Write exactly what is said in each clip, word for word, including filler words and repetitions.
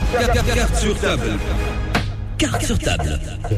Carte sur table. Carte sur table.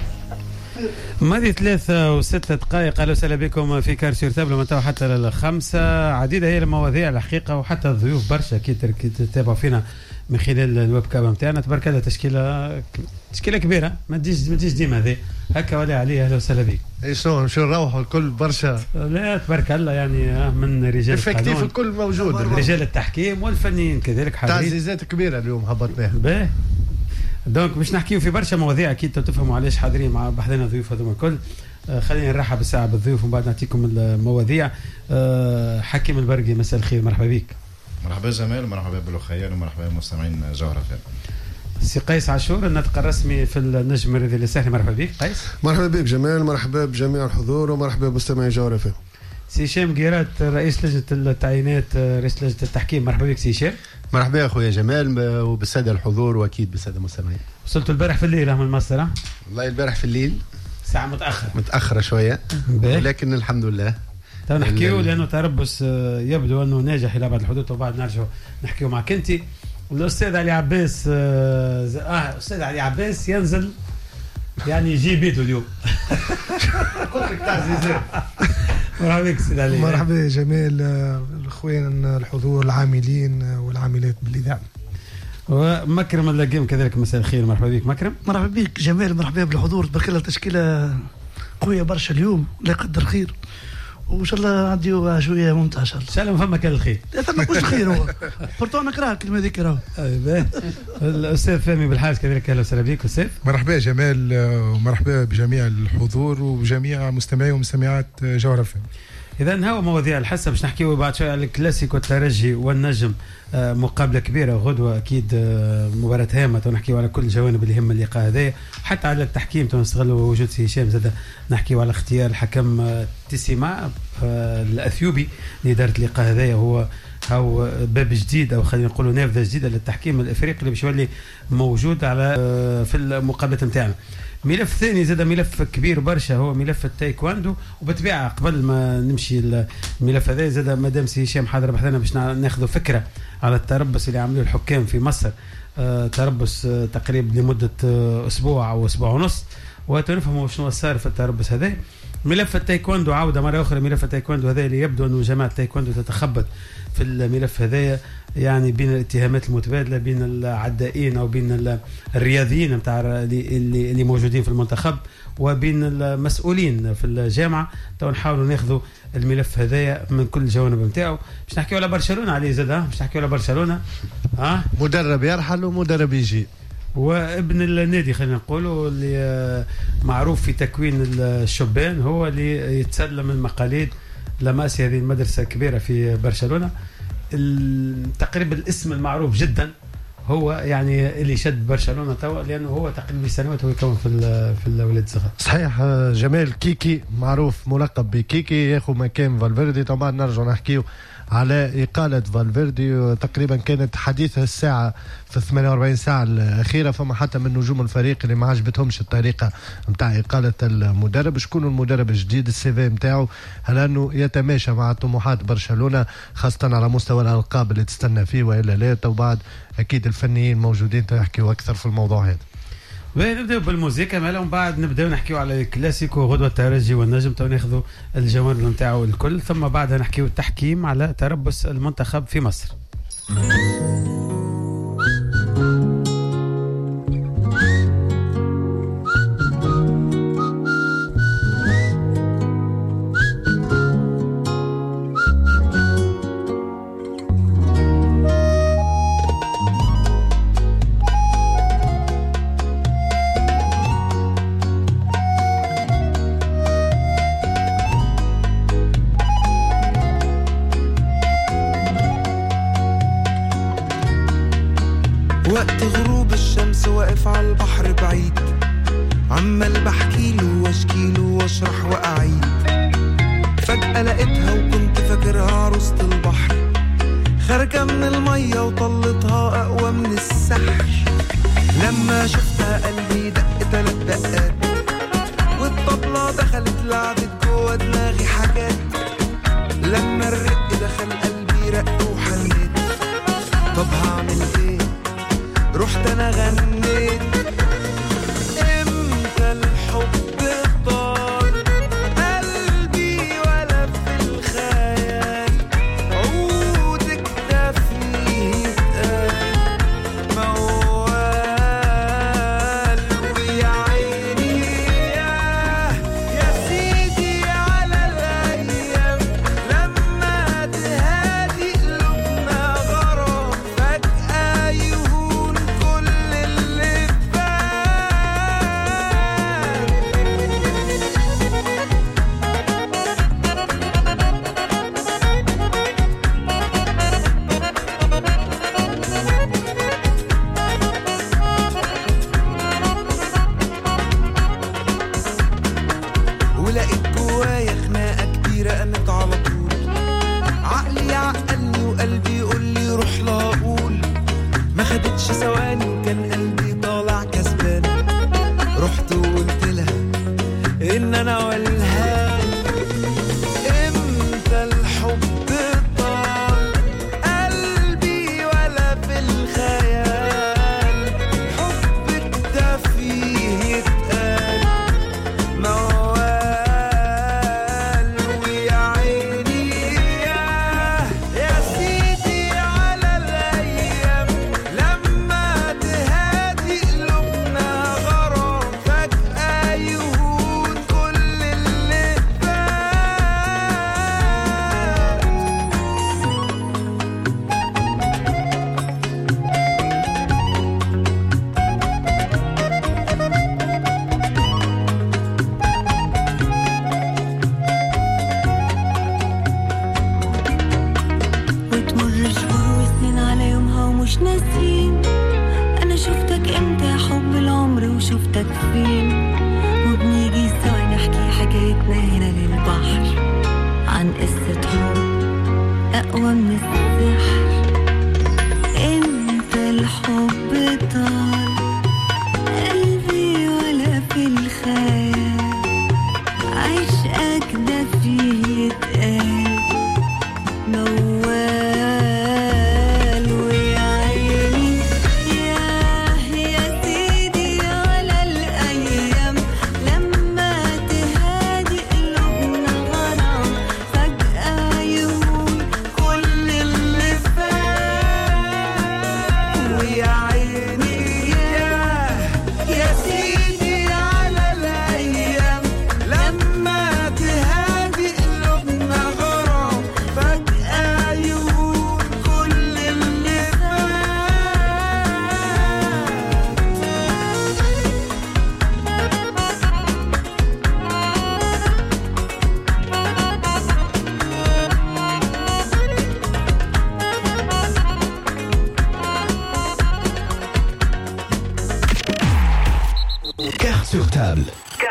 ماضي ثلاثة وستة دقائق. أهلا وسهلا بكم في كار سور تابل ومن حتى للخمسة. عديدة هي المواضيع الحقيقة وحتى الضيوف برشا كي تتابعوا فينا من خلال الويب كام نتاعنا. تبارك الله تشكيلة تشكيلة كبيرة ما تجيش ما تجيش ديما هذه هكا ولا عليه. أهلا وسهلا بك. اي شلون شو نروحوا الكل برشا؟ لا تبارك الله يعني من رجال القانون الكل موجود، رجال التحكيم والفنيين كذلك حاضرين. تعزيزات كبيرة اليوم هبطناها. باهي دونك باش نحكيو في برشا مواضيع اكيد تفهموا علاش حاضرين مع بحذنا الضيوف هذوما الكل. آه خلينا نرحب بالساعه بالضيوف ومن بعد نعطيكم المواضيع. آه حكيم البرقي مساء الخير، مرحبا بك. مرحبا جمال، مرحبا بالخيال ومرحبا بالمستمعين جوهره فهم. سي قيس عاشور الناطق الرسمي في النجم الرياضي الساحلي، مرحبا بك قيس. مرحبا بك جمال، مرحبا بجميع الحضور ومرحبا بمستمعي جوهره فهم. سي هشام قيرات رئيس لجنه التعيينات رئيس لجنه التحكيم، مرحبا بك سي هشام. مرحبا يا اخويا جمال وبالساده الحضور واكيد بالساده المستمعين. وصلت البارح في الليل من مصر؟ والله البارح في الليل ساعه متاخره متاخره شويه ولكن الحمد لله. تو نحكيو لانه تربص يبدو انه ناجح الى بعد الحدود وبعد نرجعوا نحكيو معك انت. والاستاذ علي عباس اه استاذ علي عباس ينزل يعني يجي بيته اليوم. قلت لك تعزيزات. مرحبا بك سيدي علي. مرحبا يا جمال، الاخوان الحضور العاملين والعاملات بالاذاعه. ومكرم اللاقيم كذلك مساء الخير، مرحبا بك مكرم. مرحبا بك جمال، مرحبا بالحضور. تبارك الله تشكيله قويه برشا اليوم، لا يقدر خير وان شاء الله عنديو شويه ممتعه ان شاء الله. ان شاء الله ما فما كان الخير. لا فما كلش خير هو برتو نكره الكلمه هذيك راهو. الاستاذ فهمي بالحاج كذلك، اهلا وسهلا بك استاذ. مرحبا جمال ومرحبا بجميع الحضور وجميع مستمعي ومستمعات جوهره فهم. إذا هو مواضيع الحصة باش نحكيو بعد شوية على الكلاسيكو الترجي والنجم. آه مقابلة كبيرة غدوة أكيد، آه مباراة هامة ونحكيو على كل الجوانب اللي هم اللقاء هذايا، حتى على التحكيم نستغلوا وجود سي هشام زاد نحكيو على اختيار الحكم آه تيسيما آه الأثيوبي لإدارة اللقاء هذايا. هو هو باب جديد أو خلينا نقولوا نافذة جديدة للتحكيم الإفريقي اللي باش يولي موجود على آه في المقابلة نتاعنا. ملف ثاني زاد ملف كبير برشا هو ملف التايكواندو، وبالطبيعه قبل ما نمشي الملف هذا زاد مادام سي هشام حاضر بحثنا باش ناخذوا فكره على التربص اللي عملوه الحكام في مصر. آه تربص آه تقريبا لمده آه اسبوع او اسبوع ونص، وتنفهموا شنو صار في التربص هذا. ملف التايكواندو عوده مره اخرى، ملف التايكواندو هذا اللي يبدو انه جماعه التايكواندو تتخبط في الملف هذايا، يعني بين الاتهامات المتبادله بين العدائين او بين الرياضيين نتاع اللي اللي موجودين في المنتخب وبين المسؤولين في الجامعه. تو نحاولوا ناخذوا الملف هذايا من كل الجوانب نتاعو. باش نحكيو على برشلونه عليه زاد، باش نحكيو على برشلونه. ها مدرب يرحل ومدرب يجي، وابن النادي خلينا نقولوا اللي معروف في تكوين الشبان هو اللي يتسلم المقاليد لماسي هذه المدرسة كبيرة في برشلونة. تقريبا الاسم المعروف جدا هو يعني اللي شد برشلونة توا، لأنه هو تقريبا سنوات هو يكون في في الولاد الصغار. صحيح جمال، كيكي معروف ملقب بكيكي ياخذ مكان فالفيردي. طبعا نرجع نحكيو على إقالة فالفيردي، تقريبا كانت حديثة الساعة في ثمانية وأربعين ساعة الأخيرة. فما حتى من نجوم الفريق اللي ما عجبتهمش الطريقة متاع إقالة المدرب. شكون المدرب الجديد؟ السي في متاعه هل أنه يتماشى مع طموحات برشلونة خاصة على مستوى الألقاب اللي تستنى فيه وإلا لا؟ وبعد أكيد الفنيين موجودين تحكيوا أكثر في الموضوع هذا. نبداو بالموسيقى مالا ومن بعد نبداو نحكيو على الكلاسيكو غدوة الترجي والنجم، تو ناخذوا الجوانب نتاعو الكل، ثم بعدها نحكيو التحكيم على تربص المنتخب في مصر. وقت غروب الشمس واقف على البحر بعيد، عمال بحكيله واشكيله واشرح واعيد. فجأة لقيتها وكنت فاكرها عروسة البحر، خارجة من المية وطلتها اقوى من السحر. لما شفتها قلبي دق تلات دقات، والطبلة دخلت لعبت جوا دماغي حاجات. لما الرق دخل قلبي رق وحنيت، طب هعمل ايه؟ رحت انا غنيت امتى الحب طال قلبي ولا في الخيال عودك دفني اتقال موال ويا عيني يا سيدي على الايام لما تهادي قلوبنا غرام فجأة يهون كل اللي ولقيت جوايا خناقة كبيرة قامت على طول عقلي يعقلني وقلبي يقول لي روح لا اقول ما خدتش ثواني وكان قلبي طالع كسبان رحت وقلت لها ان انا والهان امتى الحب طال قلبي ولا في الخيال حبك ده فيه يتقال موال ويا عيني يا سيدي على الايام لما تهادي قلوبنا غرام فجأة يهون كل اللي وتمر شهور وسنين على يومها ومش ناسين انا شفتك امتى يا حب العمر وشفتك فين وبنيجي سوا نحكي حكايتنا هنا للبحر عن قصة حب اقوى من السحر امتى الحب طال قلبي ولا في الخيال عشقك ده فيه يتقال موال ويا عيني يا يا سيدي على الأيام لما تهادي قلوبنا غرام فجأة يهون كل اللي فات ويا عيني يا يا سيدي على الأيام لما تهادي قلوبنا غرام فجأة يهون كل اللي Carte sur table.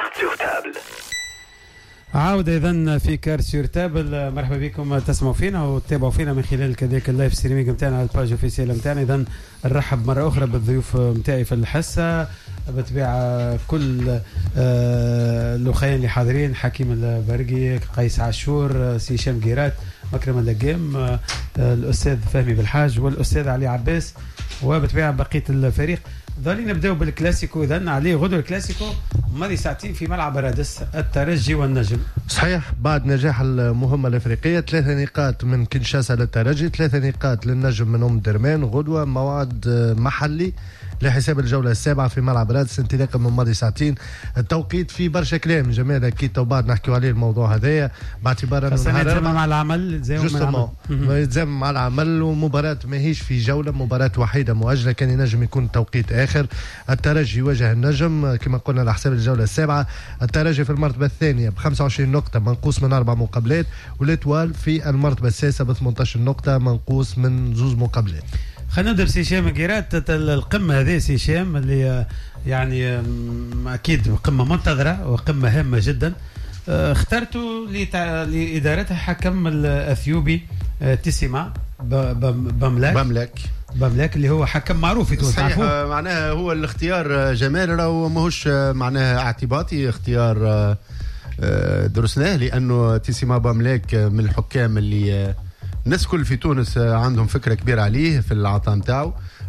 عودة إذن في كارت سور تابل. مرحبا بكم تسمعوا فينا وتتابعوا فينا من خلال كذلك اللايف ستريمينج نتاعنا على الباج اوفيسيال نتاعنا. إذن نرحب مرة أخرى بالضيوف نتاعي في الحصة بتبيع كل الأخوين اللي حاضرين حكيم البرقي قيس عاشور سي هشام جيرات مكرم اللقام الأستاذ فهمي بالحاج والأستاذ علي عباس وبتبيع بقية الفريق. ظالين نبداو بالكلاسيكو. إذن عليه غدوة الكلاسيكو ماضي ساعتين في ملعب رادس الترجي والنجم. صحيح بعد نجاح المهمة الإفريقية ثلاثة نقاط من كنشاسا للترجي ثلاثة نقاط للنجم من أم درمان غدوة موعد محلي لحساب الجولة السابعة في ملعب رادس انطلاقا من ماضي ساعتين. التوقيت فيه برشا كلام جميل أكيد وبعد نحكيو عليه الموضوع هذايا باعتبار أنه يتزامن مع العمل يتزامن مع العمل ومباراة ماهيش في جولة مباراة وحيدة مؤجلة كان ينجم يكون توقيت آخر. الترجي يواجه النجم كما قلنا على حساب الجولة السابعة. الترجي في المرتبة الثانية ب خمسة وعشرين نقطة منقوص من أربع مقابلات والإتوال في المرتبة السادسة ب ثمانية عشر نقطة منقوص من زوز مقابلات. خلينا نبدا بسي هشام جيرات. القمه هذه سي هشام اللي يعني اكيد قمه منتظره وقمه هامه جدا اخترتوا لادارتها حكم الاثيوبي تيسيما بملاك بملاك بملاك اللي هو حكم معروف في تونس. صحيح معناها هو الاختيار جمال راهو ماهوش معناها اعتباطي اختيار درسناه لانه تيسيما بملاك من الحكام اللي الناس كل في تونس عندهم فكره كبيره عليه في العطاء نتاعو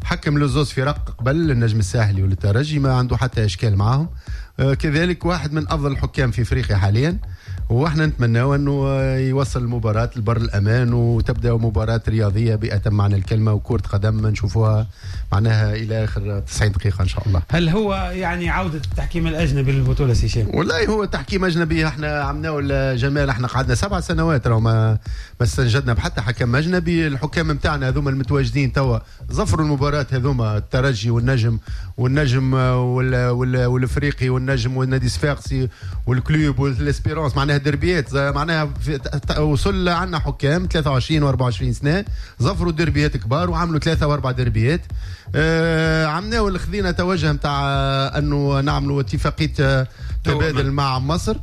حكم لزوز فرق قبل النجم الساحلي والترجي ما عنده حتى اشكال معاهم. آه كذلك واحد من افضل الحكام في افريقيا حاليا، واحنا نتمنى انه يوصل المباراه لبر الامان وتبدا مباراه رياضيه باتم معنى الكلمه وكره قدم نشوفوها معناها الى اخر تسعين دقيقه ان شاء الله. هل هو يعني عوده التحكيم الاجنبي للبطوله سي هشام؟ والله هو تحكيم اجنبي احنا عملناه جمال، احنا قعدنا سبع سنوات راه ما ما استنجدنا بحتى حكم اجنبي. الحكام نتاعنا هذوما المتواجدين توا ظفروا المباراه هذوما الترجي والنجم والنجم والافريقي والنجم والنادي الصفاقسي والكلوب والاسبيرونس معناها دربيات معناها وصل عندنا حكام ثلاثة وعشرين وأربعة وعشرين سنه ظفروا دربيات كبار وعملوا ثلاثه واربع دربيات. آه عملناه اللي خذينا توجه نتاع انه نعملوا اتفاقيه تبادل مع مصر.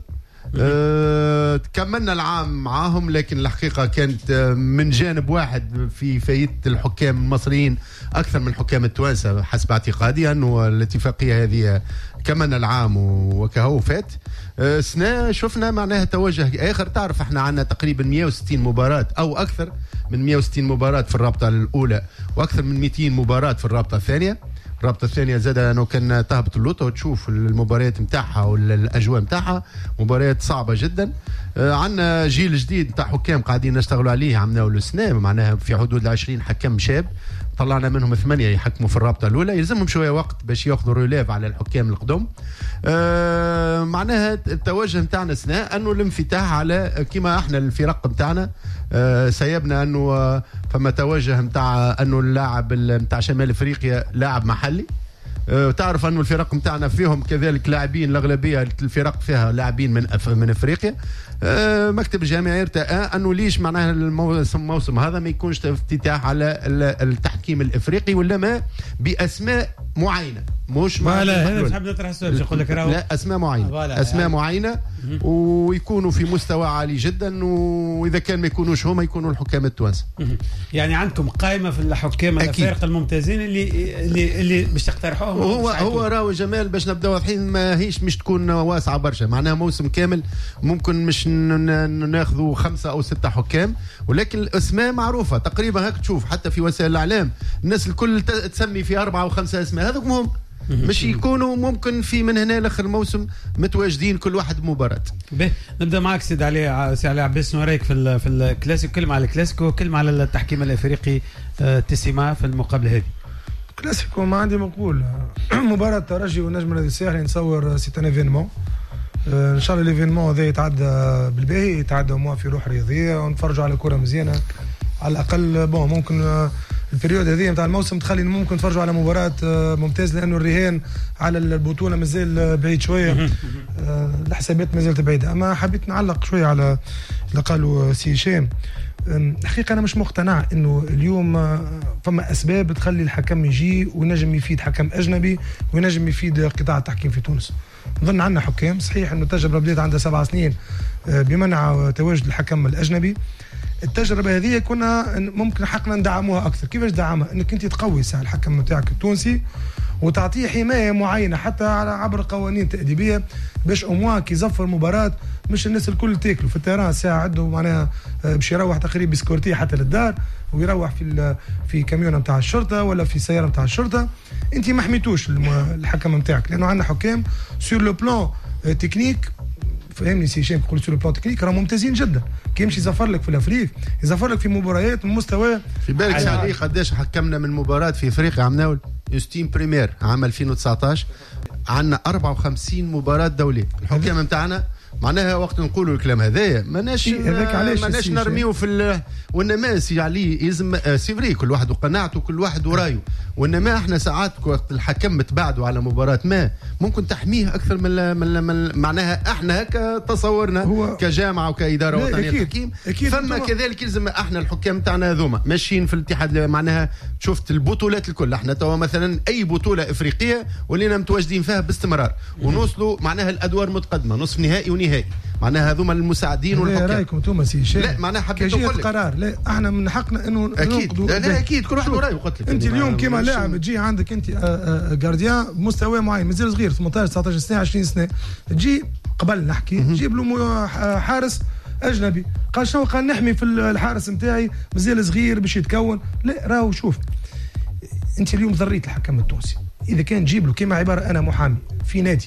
أه كملنا العام معاهم، لكن الحقيقة كانت من جانب واحد في فايدة الحكام المصريين أكثر من الحكام التوانسة حسب اعتقادي، أنه الاتفاقية هذه كملنا العام وكهو فات. أه سنة شفنا معناها توجه آخر. تعرف احنا عندنا تقريبا مئة وستين مباراة أو أكثر من مئة وستين مباراة في الرابطة الأولى وأكثر من مئتين مباراة في الرابطة الثانية. الرابطه الثانيه زاد انه كان تهبط اللوطه وتشوف المباريات نتاعها والاجواء نتاعها مباريات صعبه جدا. آه عندنا جيل جديد نتاع حكام قاعدين نشتغلوا عليه، عملناه السنه معناها في حدود العشرين حكم شاب، طلعنا منهم ثمانيه يحكموا في الرابطه الاولى، يلزمهم شويه وقت باش ياخذوا ريليف على الحكام القدم. آه معناها التوجه نتاعنا سنه انه الانفتاح على كما احنا الفرق نتاعنا. آه سيبنا انه آه فما توجه نتاع انه اللاعب نتاع شمال افريقيا لاعب محلي. أه تعرف انه الفرق نتاعنا فيهم كذلك لاعبين، الاغلبيه الفرق فيها لاعبين من أف من افريقيا. أه مكتب الجامعي ارتأى انه ليش معناها الموسم الموسم هذا ما يكونش افتتاح على التحكيم الافريقي ولا ما باسماء معينه، مش لا هنا نحب نطرح السؤال يقول لك راهو لا اسماء معينه اسماء يعني. معينه ويكونوا في مستوى عالي جدا، واذا كان ما يكونوش هما يكونوا الحكام التوانسه. يعني عندكم قائمه في الحكام الافارقه الممتازين اللي اللي اللي باش تقترحوهم. هو هو راهو جمال باش نبداو الحين ما هيش مش تكون واسعه برشا، معناها موسم كامل ممكن مش ناخذوا خمسه او سته حكام، ولكن الاسماء معروفه تقريبا. هاك تشوف حتى في وسائل الاعلام الناس الكل تسمي في اربعه وخمسه اسماء، هذوك هم مش يكونوا ممكن في من هنا لاخر الموسم متواجدين كل واحد بمباراه. به نبدا معك سيد علي سي علي عباس، شنو رايك في في الكلاسيكو؟ كلمه على الكلاسيكو، كلمه على التحكيم الافريقي تسمع في المقابله هذه. كلاسيكو ما عندي مقول. مباراه الترجي والنجم النادي الساحلي نتصور سي ان ايفينمون، ان شاء الله الايفينمون هذا يتعدى بالباهي، يتعدى موا في روح رياضيه ونتفرجوا على كره مزيانه على الاقل. بون ممكن البريود هذه نتاع الموسم تخلي ممكن نتفرجوا على مباراه ممتازه، لانه الرهان على البطوله مازال بعيد شويه، الحسابات مازالت بعيده. اما حبيت نعلق شويه على اللي قالوا سي هشام. الحقيقه انا مش مقتنع انه اليوم فما اسباب تخلي الحكم يجي ونجم يفيد حكم اجنبي ونجم يفيد قطاع التحكيم في تونس. نظن عندنا حكام صحيح انه التجربه بدات عندها سبع سنين بمنع تواجد الحكم الاجنبي. التجربه هذه كنا ممكن حقنا ندعموها اكثر. كيفاش دعمها؟ انك انت تقوي ساعه الحكم نتاعك التونسي وتعطيه حمايه معينه حتى على عبر قوانين تاديبيه باش امواك يزفر مباراه مش الناس الكل تاكلوا في التيران ساعه عنده معناها باش يروح تقريبا بسكورتيه حتى للدار ويروح في في كاميون نتاع الشرطه ولا في سياره نتاع الشرطه. انت ما حميتوش الحكم نتاعك، لانه عندنا حكام سور لو بلان تكنيك، فهمني سي هشام، يقول سور لو بلان تكنيك راهم ممتازين جدا. كي يمشي يزفر لك في الافريق يزفر لك في مباريات من مستوى. في بالك علي قداش حكمنا من مباراه في افريقيا؟ عملنا يوستين بريمير عام ألفين وتسعطاش، عندنا أربعة وخمسين مباراه دوليه. الحكام نتاعنا معناها وقت نقولوا الكلام هذايا ماناش ماناش نرميو في وانما سي علي يلزم سي فري كل واحد وقناعته كل واحد ورايه، وانما احنا ساعات وقت الحكم متباعدوا على مباراه ما ممكن تحميه اكثر من, من, من معناها احنا هكا تصورنا كجامعه وكاداره وطنيه للتحكيم. فما كذلك يلزم احنا الحكام تاعنا هذوما ماشيين في الاتحاد معناها شفت البطولات الكل. احنا توا مثلا اي بطوله افريقيه ولينا متواجدين فيها باستمرار ونوصلوا معناها الادوار متقدمه نصف نهائي ونهائي، معناها هذوما المساعدين والحكام. رايكم انتم سي هشام؟ لا معناها حبيت نقول لك قرار لا احنا من حقنا انه اكيد لا, لا اكيد كل واحد ورايه. قلت لك انت اليوم كيما لاعب تجي عندك انت جارديان بمستوى معين مازال صغير ثمانية عشر تسعطاش سنه عشرين سنه، تجي قبل نحكي جيب له حارس اجنبي. قال شنو؟ قال نحمي في الحارس نتاعي مازال صغير باش يتكون. لا راهو شوف انت اليوم ضريت الحكم التونسي، اذا كان تجيب له كما عباره انا محامي في نادي،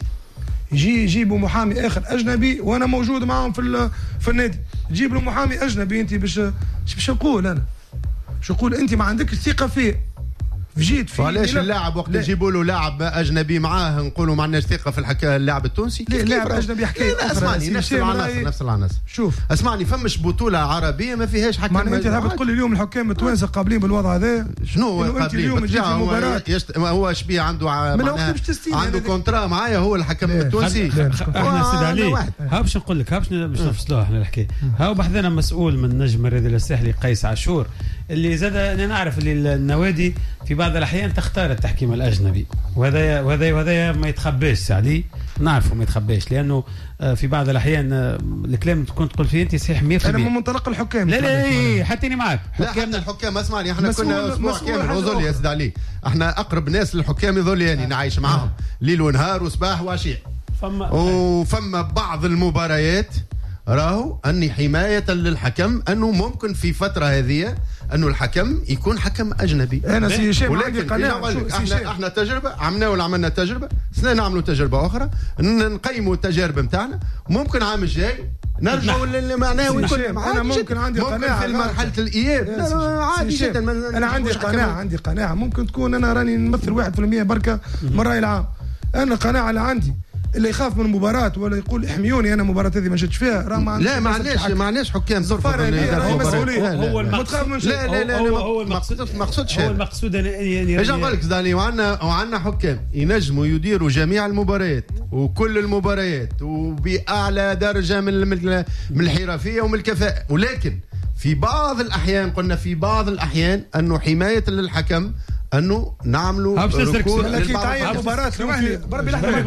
يجي يجيبوا محامي اخر اجنبي وانا موجود معاهم في في النادي، تجيب له محامي اجنبي، انت باش باش نقول انا شو نقول انت ما عندكش ثقه فيه. جيت في علاش اللاعب وقت يجيبوا له لاعب اجنبي معاه نقولوا ما عندناش ثقه في الحكايه اللاعب التونسي؟ لا لاعب اجنبي حكايه اخرى. اسمعني نفس العناصر نفس العناصر. شوف اسمعني فمش بطوله عربيه ما فيهاش حكم. معناها انت تحب تقول لي اليوم الحكام التوانسه قابلين بالوضع هذا؟ شنو انت اليوم تجي في مباراه يشت... هو شبيه عنده معناها عنده كونترا معايا هو الحكم التونسي. احنا سيد علي ها باش نقول لك ها باش باش نفصلوها احنا الحكايه. ها بحثنا مسؤول من نجم الرياضي الساحلي قيس عاشور اللي زاد انا نعرف اللي النوادي في بعض الاحيان تختار التحكيم الاجنبي، وهذا وهذا وهذا ما يتخباش سعدي، نعرفه ما يتخباش، لانه في بعض الاحيان الكلام كنت تقول فيه انت صحيح مية بالمية. انا من منطلق الحكام. لا لا حتى معك. لا حتى الحكام اسمعني احنا كنا اسبوع كامل وظل يا سيد علي، احنا اقرب ناس للحكام يظل يعني نعيش معاهم ليل ونهار وصباح وعشيه. فما وفما بعض المباريات راهو اني حمايه للحكم انه ممكن في فتره هذه انه الحكم يكون حكم اجنبي. انا سي هشام عندي قناعه. احنا احنا تجربه عملنا ولا عملنا تجربه، سنه نعملوا تجربه اخرى نقيموا التجارب نتاعنا، ممكن عام الجاي نرجعوا للمعنى ونكون انا ممكن عندي قناعه في مرحله الاياب. عادي جدا. انا عندي قناعه عندي قناعه ممكن تكون انا راني نمثل واحد بالمية بركه من الراي العام. انا القناعه اللي عندي اللي يخاف من المباراة ولا يقول احميوني انا المباراة هذه ما شفتش فيها راه ما لا معليش معليش حكام ترفض المسؤولية. هو المقصود لا لا لا هو هو المقصود ما قصدش هو المقصود يعني ايش نقول لك زاني وعندنا وعندنا حكام ينجموا يديروا جميع المباريات وكل المباريات وبأعلى درجة من من الحرفية ومن الكفاءة، ولكن في بعض الأحيان قلنا في بعض الأحيان أنه حماية للحكم انه نعملوا ركود لكن تعين مباراه لوحدي بربي لحظه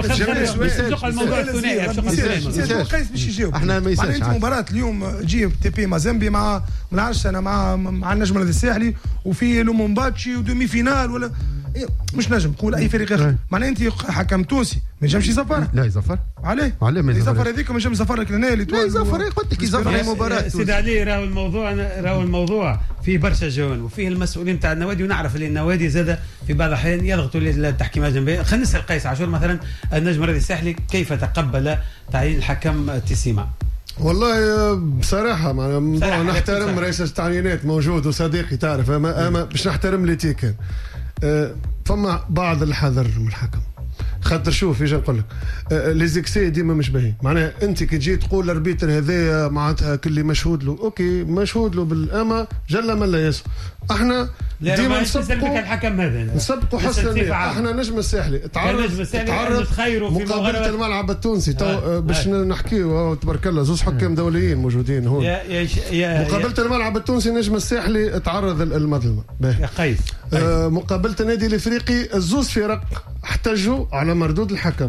بشق الموضوع الثنائي بشق الثنائي قيس باش يجاوب. احنا ما يسالش انت مباراه اليوم تجي تي بي مازامبي مع ما نعرفش انا مع مع النجم الساحلي وفي لومومباتشي ودومي فينال ولا مش نجم نقول اي فريق اخر. معناها انت حكم تونسي ما ينجمش يزفر. لا يزفر عليه عليه ما يزفر هذيك ما ينجمش يزفر لك لهنا اللي لا يزفر قلت لك يزفر المباراه. سيد علي راهو الموضوع راهو الموضوع فيه برشا جوانب وفيه المسؤولين تاع النوادي، ونعرف اللي النوادي زاد في بعض الاحيان يضغطوا للتحكيم الاجنبي. خلينا نسال قيس عاشور مثلا النجم الرياضي الساحلي كيف تقبل تعيين الحكم تيسيما؟ والله بصراحة معناها نحترم رئيس التعيينات موجود وصديقي تعرف، أما أما باش نحترم لي تيكن أه فما بعض الحذر من الحكم. خاطر شوف يجي نقول لك أه لي زيكسي ديما مش باهيين. معناها انت كي تجي تقول الاربيتر هذايا معناتها كل مشهود له اوكي مشهود له بالاما جل من لا يسوى. احنا ديما نسبقوا الحكم هذا نسبقوا حسن احنا نجم الساحلي تعرض تعرض مقابله الملعب التونسي تو باش نحكيو تبارك الله زوج حكام دوليين موجودين هون. يا يا مقابله الملعب التونسي نجم الساحلي تعرض المظلمه يا قيس. آه مقابله النادي الافريقي الزوز فرق احتجوا على مردود الحكم.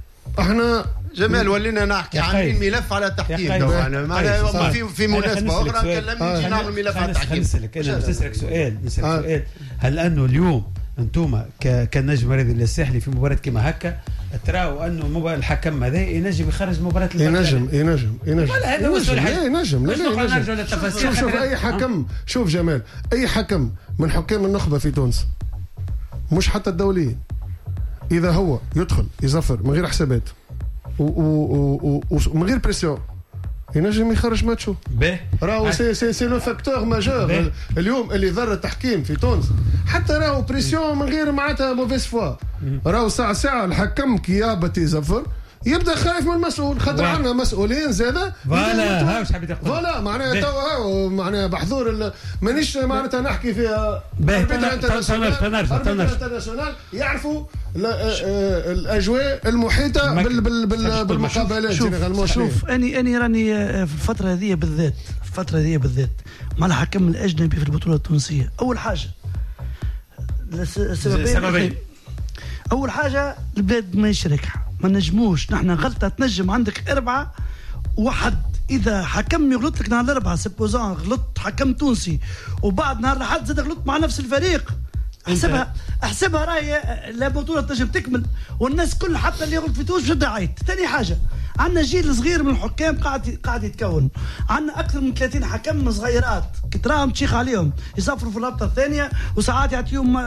احنا جمال ولينا نحكي عن ملف على التحكيم معناها في في مناسبه اخرى كلمني نجي نعمل ملف على التحكيم. نسالك انا نسالك سؤال نسالك آه. سؤال هل انه اليوم انتم كنجم الرياضي الساحلي في مباراه كما هكا تراوا انه الحكم هذا ينجم يخرج مباراه ينجم ينجم ينجم هذا هو السؤال. لا ينجم لا ينجم. شوف شوف اي حكم شوف جمال اي حكم من حكام النخبه في تونس مش حتى الدوليين اذا هو يدخل يزفر من غير حسابات ومن غير بريسيون ينجم يخرج ماتشو. راهو سي سي سي لو فاكتور ماجور اليوم اللي ضر التحكيم في تونس. حتى راهو بريسيون من غير معناتها موفيس فوا. راهو ساعه ساعه الحكم كي يهبط يزفر يبدا خايف من المسؤول. خاطر عندنا مسؤولين زاده فوالا ها واش حبيت نقول فوالا معناها تو معناها بحضور مانيش معناتها نحكي فيها انترناسيونال يعرفوا الاجواء المحيطه بالمقابلات. شوف, شوف اني اني راني في الفتره هذه بالذات في الفتره هذه بالذات مع الحكم الاجنبي في البطوله التونسيه. اول حاجه سببين. اول حاجه البلاد ما يشاركها ما نجموش نحن غلطه تنجم عندك اربعه واحد اذا حكم يغلط لك نهار الاربعاء سبوزان غلط حكم تونسي وبعد نهار الاحد زاد غلط مع نفس الفريق احسبها احسبها راهي لا بطوله تنجم تكمل والناس كل حتى اللي يغلط في تونس مش عيط. ثاني حاجه عندنا جيل صغير من الحكام قاعد قاعد يتكون، عندنا اكثر من ثلاثين حكم صغيرات كي تراهم تشيخ عليهم يسافروا في الرابطه الثانيه وساعات يعطيهم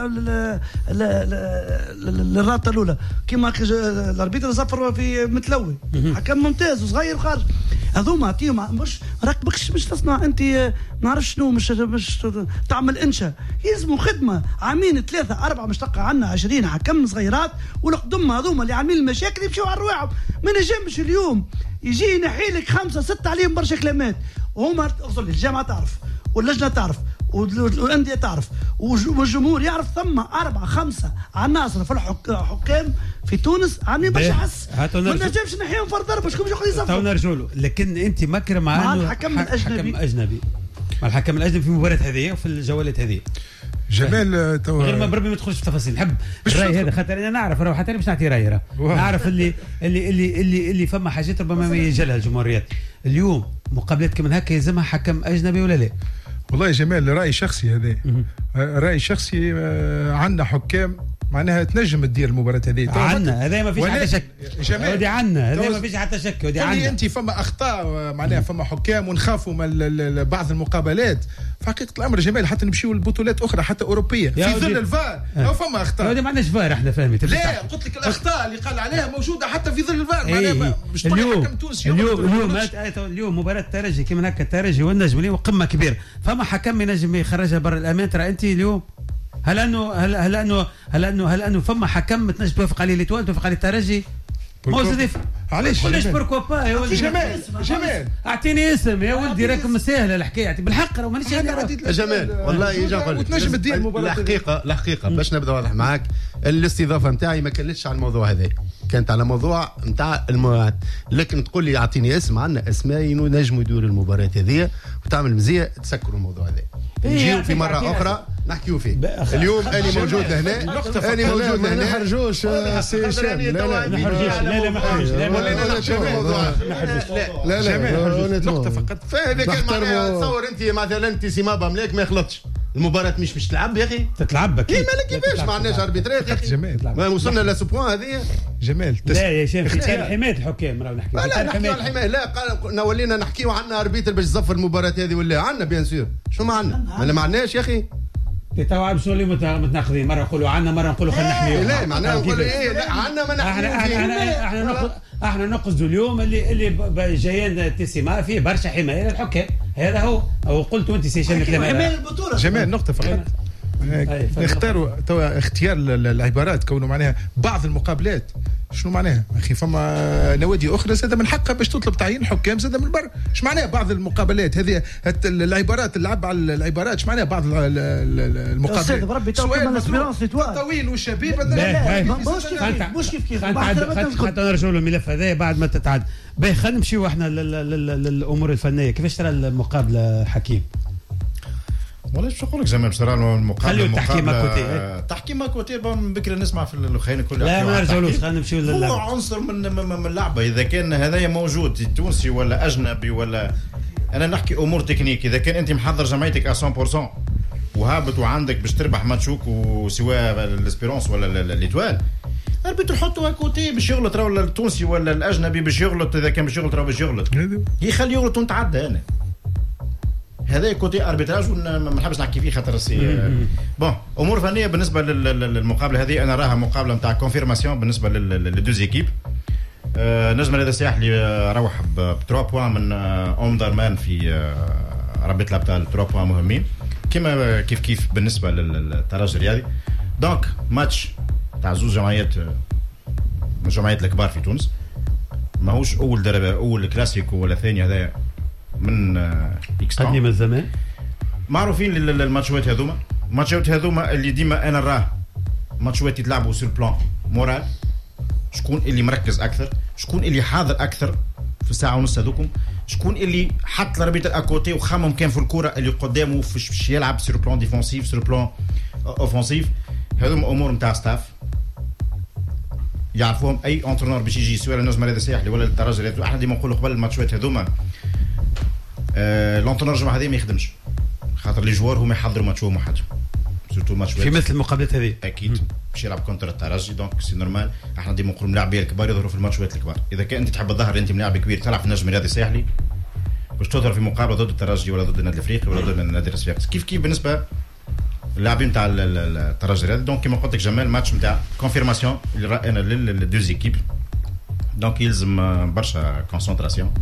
للرابطه الاولى كيما الاربيتر سافر في متلوي حكم ممتاز وصغير وخارج. هذوما اعطيهم مش راك مش مش تصنع انت ما نعرفش شنو مش مش تعمل انشاء، يلزموا خدمه عامين ثلاثه اربعه مش تلقى عندنا عشرين حكم صغيرات والقدم هذوما اللي عاملين المشاكل يمشيوا على رواحهم. ما نجمش اليوم يجي ينحي لك خمسه سته عليهم برشا كلمات وهما اقصد لي الجامعه تعرف واللجنه تعرف والانديه تعرف والجمهور يعرف ثم اربعه خمسه عناصر في الحكام في تونس عاملين برشا حس ما نجمش نحيهم فرد ضرب باش يقعدوا يصفروا. تو نرجعوا له، لكن انت مكر مع, مع انه الحكم الاجنبي حكم اجنبي مع الحكم الاجنبي في المباراه هذه وفي الجولات هذه. جمال تو غير ما بربي ما تدخلش في التفاصيل، نحب الراي هذا خاطر انا نعرف راه حتى باش نعطي راي راه نعرف اللي اللي اللي اللي, اللي فما حاجات ربما ما يجلها الجمهوريات. اليوم مقابلات كمان هكا يلزمها حكم اجنبي ولا لا؟ والله يا جمال راي شخصي هذا راي شخصي. عندنا حكام معناها تنجم تدير المباراه هذه عندنا هذا ما فيش حتى شك. ودي عندنا هذا ما فيش حتى شك ودي عندنا. انت فما اخطاء معناها فما حكام ونخافوا من بعض المقابلات في حقيقه الامر جمال حتى نمشيو لبطولات اخرى حتى اوروبيه في ظل الفار او فما اخطاء. هذه ما عندناش فار احنا فاهمين. لا قلت لك الاخطاء اللي قال عليها موجوده حتى في ظل الفار معناها مش اليوم حكم تونسي اليوم اليوم اليوم مباراه الترجي كيما هكا الترجي والنجم اليوم قمه كبيره فما حكم ينجم يخرجها برا الامان. ترى انت اليوم هل انه هل هل انه هل انه هل انه فما حكم تنجم توافق عليه ليتوال توافق عليه الترجي موجود. علاش علاش بوركوا با يا ولدي جمال جمال اعطيني اسم يا ولدي راكم سهله الحكايه بالحق راه مانيش يا جمال والله يجي نقول لك وتنجم تدير المباراه. الحقيقه الحقيقه باش نبدا واضح معاك الاستضافه نتاعي ما كانتش على الموضوع هذا، كانت على موضوع نتاع المباراه. لكن تقول لي اعطيني اسم عندنا اسماء ينجموا يديروا المباراه هذه وتعمل مزيه تسكروا الموضوع هذا نجيو في مره اخرى نحكيو فيه. اليوم انا موجود هنا انا موجود هنا ما نحرجوش سي هشام. لا لا ما نحرجوش لا لا ما نحرجوش لا لا لا لا نقطه فقط. فهذاك تصور انت مثلا انت سيمابا ملاك ما يخلطش المباراة مش مش تلعب يا اخي تتلعب اكيد. ايه مالك كيفاش ما عندناش اربيترات يا اخي جمال ما وصلنا لسبوان هذه جمال لا يا شيخ في حمايه الحكام راه نحكي لا نحكي على الحمايه لا قال ولينا نحكيو عندنا اربيتر باش يصفر المباراة هذه ولا عندنا بيان سور شو ما عندنا ما ما عندناش يا اخي. تتوعب شنو اللي متناقضين مره نقولوا عندنا مره نقولوا خلينا نحميو. لا معناها نقول ايه لا عندنا ما نحميو. احنا احنا احنا نقصدوا اليوم اللي اللي جايين تسمع فيه برشا حمايه للحكام هذا هو او قلت انت سي شنو الكلام هذا جمال نقطه فقط. اختاروا توا اختيار العبارات كونه معناها بعض المقابلات شنو معناها اخي فما نوادي اخرى زاد من حقها باش تطلب تعيين حكام زاد من برا. ايش معناها بعض المقابلات هذه العبارات اللعب على العبارات ايش معناها بعض المقابلات بربي تو طويل والشبيب مش كيف كيف حتى نرجعوا للملف هذا بعد ما تتعد. باهي خلينا نمشيو احنا للامور الفنيه. كيفاش ترى المقابله حكيم؟ والله باش نقول لك زعما بصراحه المقابله خليو التحكيم كوتي تحكيم كوتي من بكري نسمع في الاخرين كل لا ما نرجعولوش خلينا نمشيو للعبه. هو عنصر من من اللعبه اذا كان هذايا موجود تونسي ولا اجنبي ولا انا نحكي امور تكنيك. اذا كان انت محضر جمعيتك على مية بالمية وهابط وعندك باش تربح ماتشوك وسواء الاسبيرونس ولا ليتوال البيت تحطوا كوتي باش يغلط ولا التونسي ولا الاجنبي باش يغلط. اذا كان باش يغلط راه باش يغلط يخلي يغلط ونتعدى انا هذا كوتي اربيتراج ما نحبش نحكي فيه خاطر سي بون امور فنيه. بالنسبه للمقابله هذه انا راها مقابله نتاع كونفيرماسيون بالنسبه للدوز ايكيب. نجم هذا الساحلي روح ب ثلاثة بوان من اون دارمان في ربيع الابطال ثلاثة بوان مهمين كما كيف كيف بالنسبه للترجي الرياضي. دونك ماتش تاع زوج جمعيات من الجمعيات الكبار في تونس ماهوش اول درجه اول كلاسيكو ولا ثاني هذا من قديم الزمان معروفين الماتشات هذوما. الماتشات هذوما اللي ديما انا نراه ماتشات يتلعبوا سور بلان مورال. شكون اللي مركز اكثر شكون اللي حاضر اكثر في الساعه ونص هذوكم شكون اللي حط الاربيتر اكوتي وخمم كان في الكره اللي قدامه باش يلعب سور بلان ديفونسيف سور بلان اوفنسيف. هذوما امور نتاع ستاف يعرفوهم اي انترنور باش يجي سواء النجم هذا الساحلي ولا الترجي. احنا ديما نقولوا قبل الماتشات هذوما آه لونترنور الجمعه هذه ما يخدمش خاطر لي جوار هما يحضروا ماتشهم وحدهم سورتو ماتش في مثل المقابلات هذه اكيد باش يلعب كونتر الترجي دونك سي نورمال. احنا ديما نقولوا ملاعبيه الكبار يظهروا في الماتشات الكبار. اذا كان انت تحب الظهر انت ملاعب كبير تلعب في النجم الرياضي الساحلي باش تظهر في مقابله ضد الترجي ولا ضد النادي الافريقي ولا ضد النادي الصفاقسي كيف كيف بالنسبه اللاعبين نتاع الترجي الرياضي. دونك كيما قلت لك جمال ماتش نتاع كونفيرماسيون اللي راينا للدوز ايكيب دونك يلزم برشا كونسونطراسيون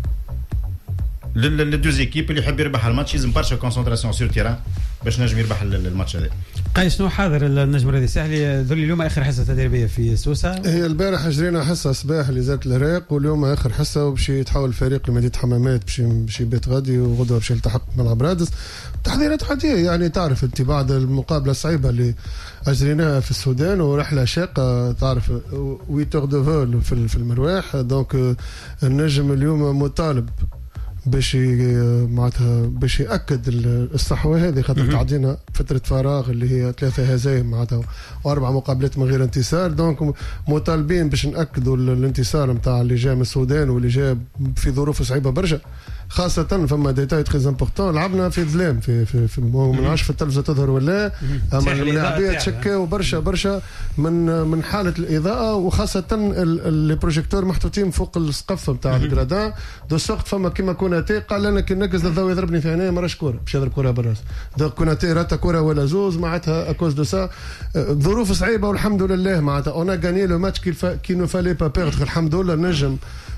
للدوز ايكيب اللي يحب يربح الماتش يلزم برشا كونسونطراسيون سور تيران باش نجم يربح الماتش هذا. قال شنو حاضر النجم الرياضي الساحلي ذولي اليوم اخر حصه تدريبيه في سوسه. هي البارح جرينا حصه صباح لزارة العراق واليوم اخر حصه وباش يتحول الفريق لمدينه حمامات باش باش يبيت غادي وغدوه باش يلتحق ملعب رادس. تحضيرات عاديه يعني تعرف انت بعد المقابله الصعيبه اللي اجريناها في السودان ورحله شاقه تعرف ويتور دو فول في المرواح. دونك النجم اليوم مطالب باش معناتها باش ياكد الصحوه هذه خاطر تعدينا فتره فراغ اللي هي ثلاثه هزايم معناتها واربع مقابلات من غير انتصار. دونك مطالبين باش ناكدوا الانتصار نتاع اللي جاء من السودان واللي جاء في ظروف صعيبه برشا خاصة فما ديتاي تري امبورطون لعبنا في الظلام في في, في ما نعرفش في التلفزة تظهر ولا اما اللاعبية تشكاو برشا برشا من من حالة الإضاءة وخاصة لي بروجيكتور محطوطين فوق السقف نتاع الجرادان دو سورت فما كيما كوناتي قال لنا كي نقز الضوء يضربني في عينيه مراش كورة باش يضرب كورة بالراس. دونك كوناتي راتا كورة ولا زوز معناتها اكوز دو سا ظروف صعيبة والحمد لله معناتها اون غاني لو ماتش كي نو فالي با بيردر الحمد لله نجم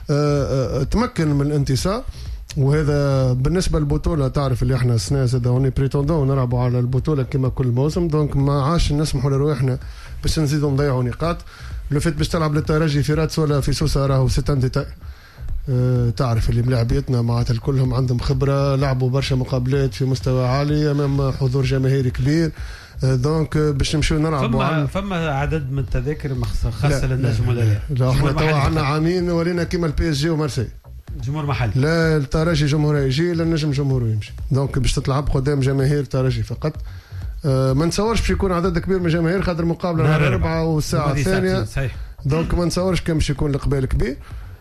تمكن من الانتصار. وهذا بالنسبه للبطوله تعرف اللي احنا السنه زاد هوني بريتوندون نلعبوا على البطوله كما كل موسم. دونك ما عادش نسمحوا لروحنا باش نزيدوا نضيعوا نقاط. لو فيت باش تلعب للترجي في رادس ولا في سوسه راهو سيتان ديتاي. أه تعرف اللي ملاعبيتنا معناتها كلهم عندهم خبره لعبوا برشا مقابلات في مستوى عالي امام حضور جماهيري كبير. أه دونك باش نمشيو نلعبوا فما عن... فما عدد من التذاكر خاصه للنجم ولا لا؟ لا احنا توا عندنا عامين ورينا كيما البي اس جي ومارسي جمهور محلي. لا الترجي جمهوره يجي لا النجم جمهوره يمشي. دونك باش تلعب قدام جماهير الترجي فقط. أه ما نتصورش باش يكون عدد كبير من الجماهير خاطر مقابله نهار أربعة والساعه الثانيه. دونك ما نتصورش كان باش يكون القبال كبير.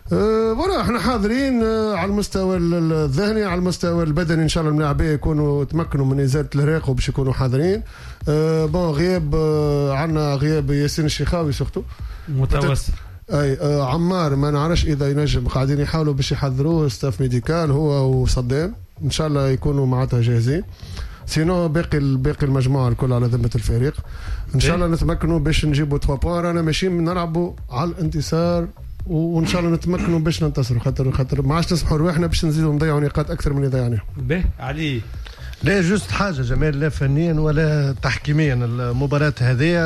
أه فوالا احنا حاضرين أه على المستوى الذهني على المستوى البدني ان شاء الله الملاعبيه يكونوا تمكنوا من ازاله العراق وباش يكونوا حاضرين. أه بون غياب أه عندنا غياب ياسين الشيخاوي سورتو متوسط اي آه عمار ما نعرفش اذا ينجم قاعدين يحاولوا باش يحضروه ستاف ميديكال هو وصدام ان شاء الله يكونوا معناتها جاهزين. سينو باقي باقي المجموعه الكل على ذمه الفريق ان شاء الله نتمكنوا باش نجيبوا ثلاثة بوان. انا ماشيين نلعبوا على الانتصار وان شاء الله نتمكنوا باش ننتصروا خاطر خاطر ما عادش نسمحوا رواحنا باش نزيدوا نضيعوا نقاط اكثر من اللي ضيعناهم. به علي لا جوست حاجه جمال لا فنيا ولا تحكيميا المباراه هذه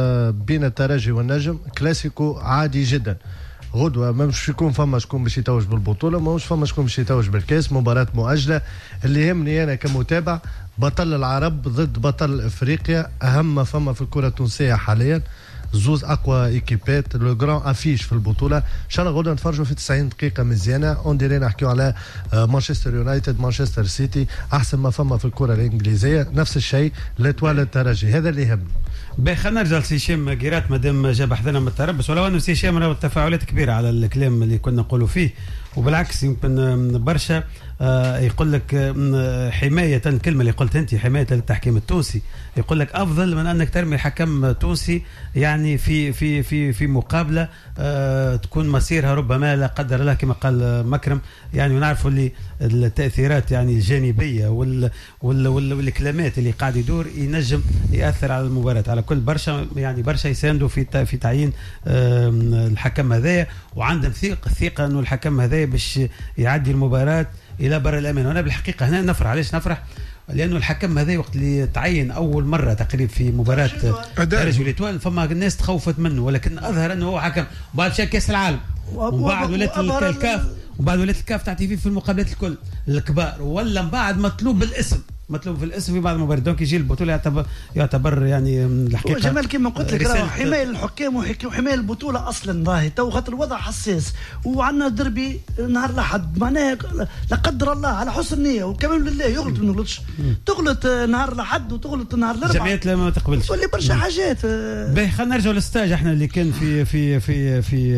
بين الترجي والنجم كلاسيكو عادي جدا. غدوه ما مش يكون فما شكون باش يتوج بالبطوله ما مش فما شكون باش يتوج بالكاس. مباراه مؤجله اللي يهمني انا كمتابع بطل العرب ضد بطل افريقيا اهم ما فما في الكره التونسيه حاليا. زوز اقوى ايكيبات لو جران افيش في البطوله ان شاء الله غدا نتفرجوا في تسعين دقيقه مزيانه. اون ديري نحكيو على مانشستر يونايتد مانشستر سيتي احسن ما فما في الكره الانجليزيه نفس الشيء لتوال الترجي هذا اللي يهمني. باهي خلينا نرجع لسي هشام قيرات مادام جاب حدنا من التربص ولو انه سي هشام راهو تفاعلات كبيره على الكلام اللي كنا نقولوا فيه وبالعكس يمكن برشا آه يقول لك آه حمايه الكلمه اللي قلت انت حمايه للتحكيم التونسي يقول لك افضل من انك ترمي حكم تونسي يعني في في في في مقابله آه تكون مصيرها ربما لا قدر الله كما قال مكرم يعني ونعرفوا اللي التاثيرات يعني الجانبيه وال وال وال والكلامات اللي قاعد يدور ينجم ياثر على المباراه على كل برشا يعني برشا يساندوا في في تعيين آه الحكم هذايا وعندهم ثقه ثقه انه الحكم هذايا باش يعدي المباراه الى بر الامان. وانا بالحقيقه هنا نفرح. علاش نفرح؟ لانه الحكم هذا وقت اللي تعين اول مره تقريبا في مباراه الترجي والإتوال فما الناس تخوفت منه ولكن اظهر انه هو حكم بعد شا كاس العالم وبعد ولات الكاف وبعد ولات الكاف تعطي فيه في المقابلات الكل الكبار ولا من بعد مطلوب بالاسم مطلوب في الاسم في بعض المباريات دونك يجي البطوله يعتبر يعتبر يعني الحقيقه جمال كما قلت لك راهو حمايه الحكام وحمايه البطوله اصلا راهي تو خاطر الوضع حساس وعندنا دربي نهار الاحد معناها لا قدر الله على حسن نيه وكمان لله يغلط ما نغلطش تغلط نهار الاحد وتغلط نهار الاربعاء جمعيات ما تقبلش تولي برشا حاجات. باهي خلينا نرجعوا للستاج احنا اللي كان في في في في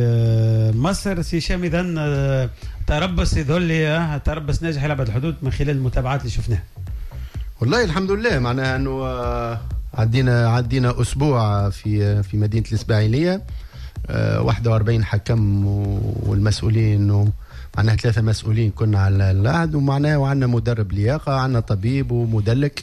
مصر سي هشام اذا تربص يظل تربص ناجح على ابعد الحدود من خلال المتابعات اللي شفناها. والله الحمد لله معناها انه عدينا عدينا اسبوع في في مدينه الاسماعيليه، أه واحد وأربعين حكم والمسؤولين، معناها ثلاثه مسؤولين كنا على العهد، ومعناها وعندنا مدرب لياقه، عندنا طبيب ومدلك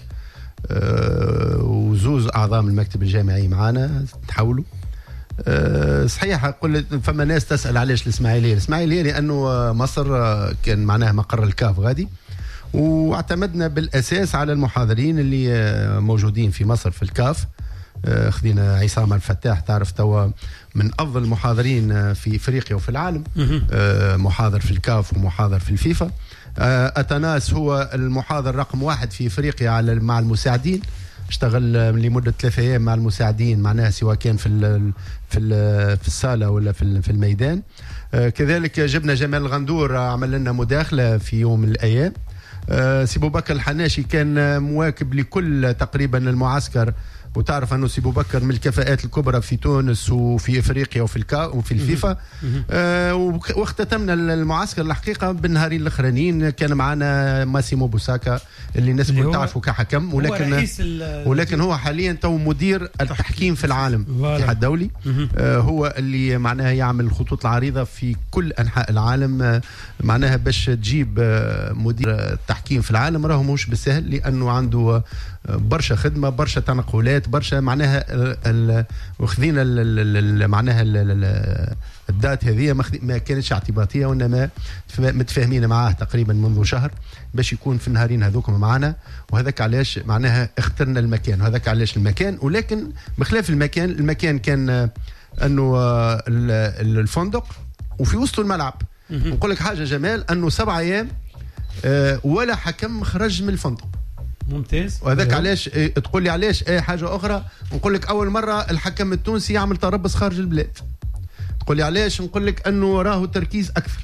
أه وزوز اعضاء من المكتب الجامعي معنا تحولوا. أه صحيح قلت فما ناس تسال علاش الاسماعيليه، الاسماعيليه لانه مصر كان معناها مقر الكاف غادي، واعتمدنا بالاساس على المحاضرين اللي موجودين في مصر في الكاف. خذينا عصام الفتاح، تعرف توا من افضل المحاضرين في افريقيا وفي العالم، محاضر في الكاف ومحاضر في الفيفا. اتناس هو المحاضر رقم واحد في افريقيا على مع المساعدين، اشتغل لمده ثلاثة ايام مع المساعدين، معناها سواء كان في ال في ال في الصاله ولا في في الميدان. كذلك جبنا جمال الغندور، عمل لنا مداخله في يوم من الايام. سي بوبكر الحناشي كان مواكب لكل تقريبا المعسكر، وتعرف انه سي بوبكر من الكفاءات الكبرى في تونس وفي افريقيا وفي الكا وفي الفيفا. آه واختتمنا المعسكر الحقيقه بالنهارين الاخرانيين كان معنا ماسيمو بوساكا اللي الناس كل تعرفه كحكم، ولكن ولكن هو حاليا تو مدير التحكيم في العالم الاتحاد الدولي. آه هو اللي معناها يعمل الخطوط العريضه في كل انحاء العالم، آه معناها باش تجيب آه مدير التحكيم في العالم راهو مش بالسهل، لانه عنده برشا خدمه، برشا تنقلات، برشا معناها واخذين معناها الدات هذه ما كانتش اعتباطيه، وانما متفاهمين معاه تقريبا منذ شهر باش يكون في النهارين هذوكم معنا، وهذاك علاش معناها اخترنا المكان، وهذاك علاش المكان. ولكن بخلاف المكان، المكان كان انه الفندق وفي وسط الملعب. نقول لك حاجه جمال، انه سبع ايام ولا حكم خرج من الفندق. ممتاز. وهذاك علاش تقول لي علاش اي حاجه اخرى، نقول لك اول مره الحكم التونسي يعمل تربص خارج البلاد. تقول لي علاش، نقول لك انه راه تركيز اكثر،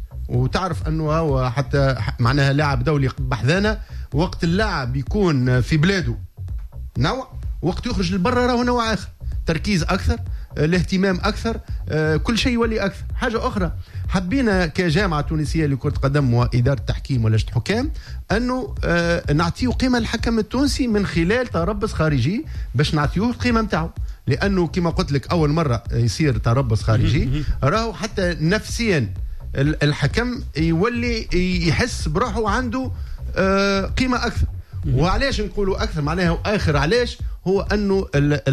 وتعرف انه هو حتى معناها لاعب دولي بحذانا، وقت اللاعب يكون في بلاده نوع، وقت يخرج لبرا راهو نوع اخر، تركيز اكثر، الاهتمام اكثر، كل شيء يولي اكثر. حاجه اخرى حبينا كجامعه تونسيه لكره قدم واداره تحكيم ولجنه حكام انه نعطيه قيمه للحكم التونسي من خلال تربص خارجي باش نعطيوه القيمه نتاعو، لانه كما قلت لك اول مره يصير تربص خارجي راهو حتى نفسيا الحكم يولي يحس بروحه عنده قيمه اكثر. وعلاش نقولوا اكثر معناها اخر علاش، هو انه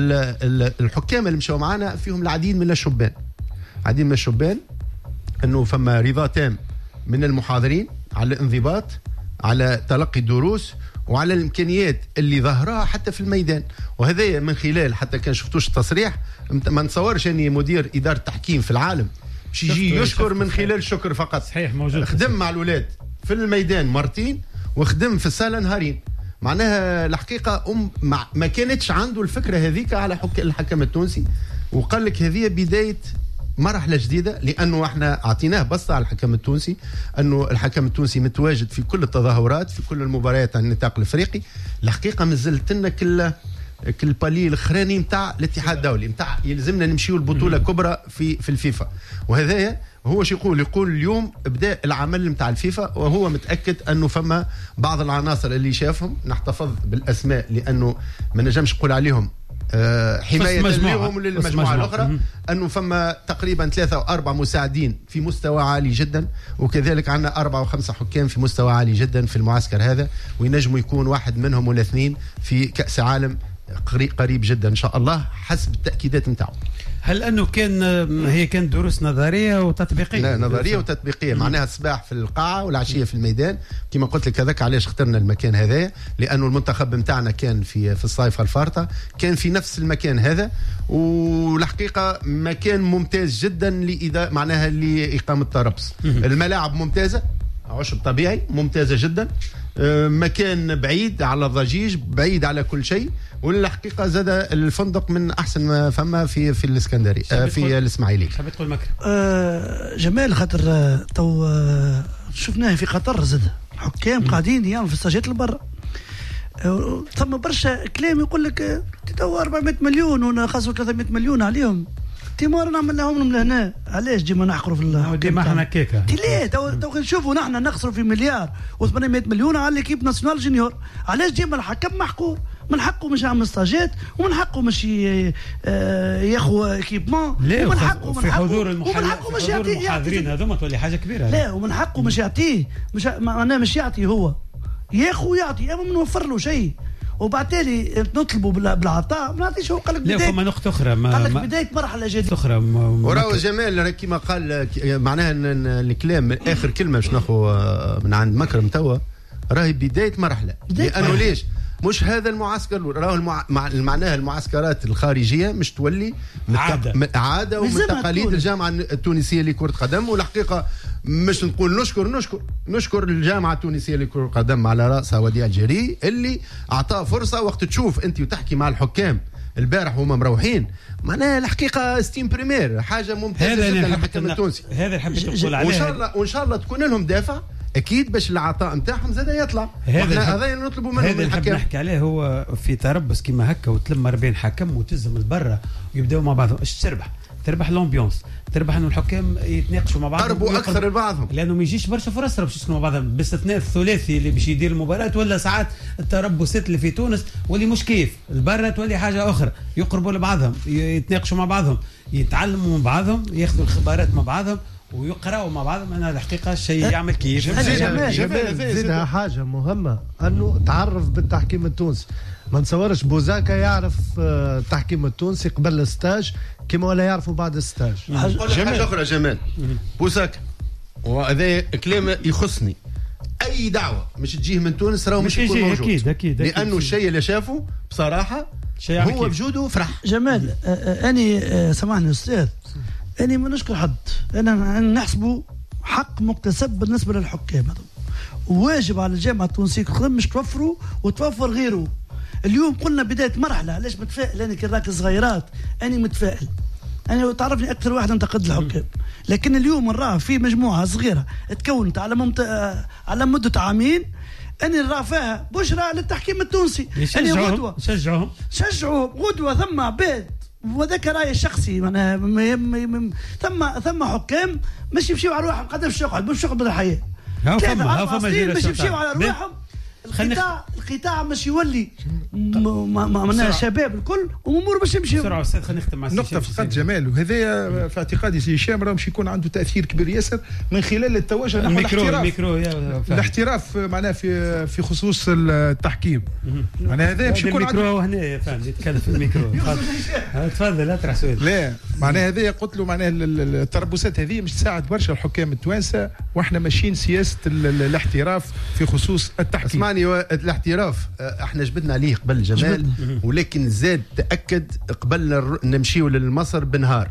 الحكام اللي مشاو معنا فيهم العديد من الشبان، عديد من الشبان، انه فما رضا تام من المحاضرين على الانضباط، على تلقي الدروس، وعلى الامكانيات اللي ظهرها حتى في الميدان. وهذا من خلال حتى كان شفتوش التصريح، ما نتصورش اني مدير اداره تحكيم في العالم باش يجي يشكر من خلال الشكر فقط. صحيح موجود. خدم مع الاولاد في الميدان مرتين، وخدم في الصاله نهارين. معناها الحقيقه ام ما كانتش عنده الفكره هذيك على الحكم التونسي، وقال لك هذه بدايه مرحله جديده، لانه احنا اعطيناه بسطه على الحكم التونسي، انه الحكم التونسي متواجد في كل التظاهرات، في كل المباريات على النطاق الافريقي. الحقيقه مازلت لنا كل كل بالي الاخراني نتاع الاتحاد الدولي، نتاع يلزمنا نمشيو البطوله كبرى في في الفيفا. وهذا هو شو يقول يقول اليوم ابداء العمل نتاع الفيفا، وهو متاكد انه فما بعض العناصر اللي شافهم، نحتفظ بالاسماء لانه ما نجمش نقول عليهم حماية لهم وللمجموعة الأخرى، أنه فما تقريبا ثلاثة أو أربع مساعدين في مستوى عالي جدا، وكذلك عندنا أربعة وخمسة حكام في مستوى عالي جدا في المعسكر هذا، وينجموا يكون واحد منهم ولا اثنين في كأس عالم قريب جدا إن شاء الله حسب التأكيدات نتاعه. هل انه كان هي كانت دروس نظريه وتطبيقيه؟ لا، نظريه وتطبيقيه، معناها الصباح في القاعه والعشيه في الميدان. كما قلت لك هذاك علاش اخترنا المكان هذا، لانه المنتخب نتاعنا كان في في الصيف الفارطه، كان في نفس المكان هذا، والحقيقه مكان ممتاز جدا لإذا معناها لاقامه تربص. الملاعب ممتازه، عشب طبيعي ممتازه جدا، مكان بعيد على الضجيج، بعيد على كل شيء، والحقيقه زاد الفندق من احسن ما فما في في الاسكندريه في الاسماعيليه. حبيت تقول مكرم؟ آه جمال خاطر آه تو آه شفناه في قطر زاد حكام قاعدين يعملوا في الساجات لبرا، آه ثم برشا كلام يقول لك آه تو أربعمائة مليون ونخسروا ثلاثمائة مليون عليهم، تيمار نعمل لهم من لهنا، علاش ديما نحقروا في الحكام؟ ديما احنا كيكا ليه تو تو نشوفوا نحن نخسروا في مليار و800 مليون على ليكيب ناسيونال جونيور، علاش ديما الحكم محقور؟ من حقه مش يعمل ستاجات، ومن حقه مش ياخذ اكيبمون، ومن حقه في حضور المحاضرين هذوما تولي حاجه كبيره. لا ومن حقه مش يعطيه، مش معناه مش يعطي، هو ياخذ ويعطي، اما نوفر له شيء وبعتالي نطلبوا بالعطاء ما نعطيش. هو قال لك بدايه، لا فما نقطه اخرى، ما قال لك بدايه مرحله جديده اخرى. وراهو جمال كما قال معناها الكلام من اخر كلمه باش ناخذ من عند مكرم توا، راهي بدايه مرحله. لانه ليش مش هذا المعسكر راهو المع... معناها المعسكرات الخارجيه مش تولي عاده مت... عاده ومن تقاليد الجامعه التونسيه لكره قدم. والحقيقه مش نقول نشكر نشكر نشكر الجامعه التونسيه لكره قدم على راسها وديع الجري اللي اعطاه فرصه. وقت تشوف انت وتحكي مع الحكام البارح وهم مروحين، معناها الحقيقه ستيم بريمير حاجه ممتازه جدا للحكم التونسي. هذا اللي حبيت نقول عليه، وان شاء الله وان شاء الله تكون لهم دافع اكيد باش العطاء نتاعهم زاد يطلع. هذا هذا اللي نطلبوا منهم. هذا اللي نحب نحكي عليه، هو في تربص كيما هكا وتلم أربعين حكم وتزهم لبرا ويبداو مع بعضهم. ايش تربح؟ تربح الامبيونس، تربح انه الحكام يتناقشوا مع بعضهم، قربوا اكثر لبعضهم، لانه ما يجيش برشا فرص باش يسكنوا مع بعضهم، باستثناء الثلاثي اللي باش يدير المباراه. ولا ساعات التربصات اللي في تونس واللي مش كيف البرا تولي حاجه اخرى، يقربوا لبعضهم، يتناقشوا مع بعضهم، يتعلموا مع بعضهم، ياخذوا الخبرات مع بعضهم ويقراوا مع بعضهم. انا الحقيقه الشيء يعمل كيف. زيدها حاجه مهمه انه تعرف بالتحكيم التونسي. ما نتصورش بوزاكا يعرف التحكيم التونسي قبل الستاج كما ولا يعرفوا بعد الستاج. حاجه اخرى جمال بوزاكا، وهذا كلام يخصني، اي دعوه مش تجيه من تونس راهو مش يكون موجود. اكيد اكيد لانه الشيء اللي شافه بصراحه هو بجوده فرح. جمال اني سامحني استاذ، أنا ما نشكر حد، أنا نحسبه حق مكتسب بالنسبة للحكام هذول، وواجب على الجامعة التونسية مش توفروا وتوفر غيره. اليوم قلنا بداية مرحلة، علاش متفائل أنا كراك صغيرات؟ أنا متفائل، أنا تعرفني أكثر واحد انتقد الحكام، لكن اليوم نراه في مجموعة صغيرة تكونت على ممت... على مدة عامين، أنا نراه فيها بشرى للتحكيم التونسي. أنا غدوة شجعهم شجعوا غدوة ثم عباد، وذاك رايي الشخصي. أنا ثم ثم حكام مش يمشيوا على روحهم قدام الشغل، مش شغل بالحياه. ثلاثة أربع سنين مش يمشيوا على روحهم. القطاع القطاع مش يولي معناها شباب الكل وامور باش يمشي بسرعه. استاذ خلينا نختم مع نقطه في قد جمال، وهذا في اعتقادي سي هشام راه باش يكون عنده تاثير كبير ياسر من خلال التوجه نحو الاحتراف. الميكرو الاحتراف معناها في في خصوص التحكيم، معناها هذا باش يكون عنده الميكرو هنا فاهم يتكلم في الميكرو. تفضل لا تطرح سؤال. لا معناها هذا قلت له معناها التربصات هذه مش تساعد برشا الحكام التوانسه، واحنا ماشيين سياسه الاحتراف في خصوص التحكيم. الاحتراف احنا جبدنا عليه قبل جمال، ولكن زاد تاكد قبل نمشيو للمصر بنهار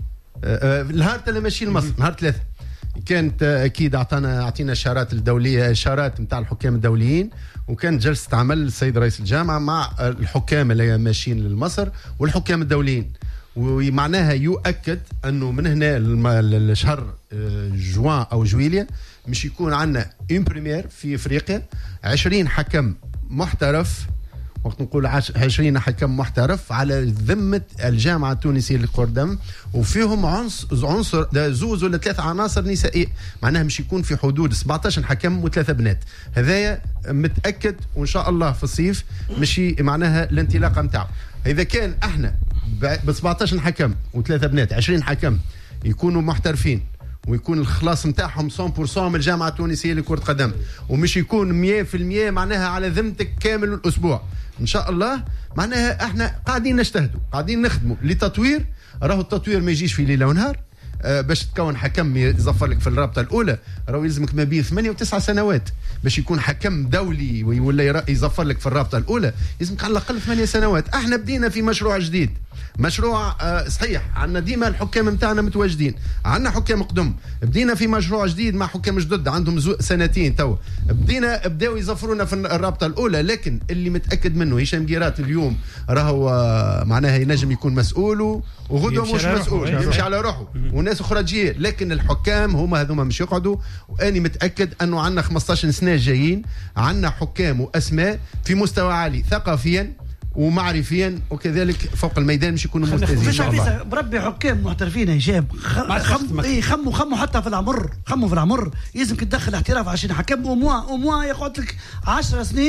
نهار اللي ماشي لمصر نهار ثلاثه كانت اكيد اعطانا اعطينا اشارات الدوليه اشارات نتاع الحكام الدوليين، وكانت جلسه عمل السيد رئيس الجامعه مع الحكام اللي ماشيين لمصر والحكام الدوليين، ومعناها يؤكد انه من هنا الشهر جوان او جويليا مش يكون عندنا اون بريمير في افريقيا عشرين حكم محترف. وقت نقول عشرين حكم محترف على ذمه الجامعه التونسيه للقدم، وفيهم عنصر عنصر زوز ولا ثلاث عناصر نسائيه، معناها مش يكون في حدود سبعطاش حكم وثلاثه بنات. هذايا متاكد وان شاء الله في الصيف مشي معناها الانطلاقه نتاعو. اذا كان احنا ب سبعطاش حكم وثلاثه بنات عشرين حكم يكونوا محترفين ويكون الخلاص نتاعهم مية بالمية من الجامعه التونسيه لكره قدم، ومش يكون مية بالمية معناها على ذمتك كامل الاسبوع ان شاء الله. معناها احنا قاعدين نجتهدوا قاعدين نخدموا لتطوير. راهو التطوير ما يجيش في ليله ونهار. أه باش تكون حكم يظفر لك في الرابطه الاولى راهو يلزمك ما بين ثمانية وتسعة سنوات. باش يكون حكم دولي ولا يظفر لك في الرابطه الاولى يلزمك على الاقل ثمانية سنوات. احنا بدينا في مشروع جديد، مشروع أه صحيح عندنا ديما الحكام نتاعنا متواجدين، عندنا حكام قدم، بدينا في مشروع جديد مع حكام جدد عندهم سنتين تو، بدينا بداوا يظفرونا في الرابطه الاولى. لكن اللي متاكد منه هشام جيرات اليوم راهو أه معناها ينجم يكون مسؤول وغدوه مش مسؤول يمشي على روحه وناس اخرى تجي، لكن الحكام هما هذوما مش يقعدوا. واني متاكد انه عندنا خمسطاش سنه جايين، عندنا حكام واسماء في مستوى عالي ثقافيا ومعرفيا وكذلك فوق الميدان مش يكونوا مستهزئين ان شاء الله. بربي حكام محترفين يا هشام خم اي خموا خموا حتى في العمر، خموا في العمر يلزمك تدخل احتراف عشان حكم وموا وموا يقعد لك عشر سنين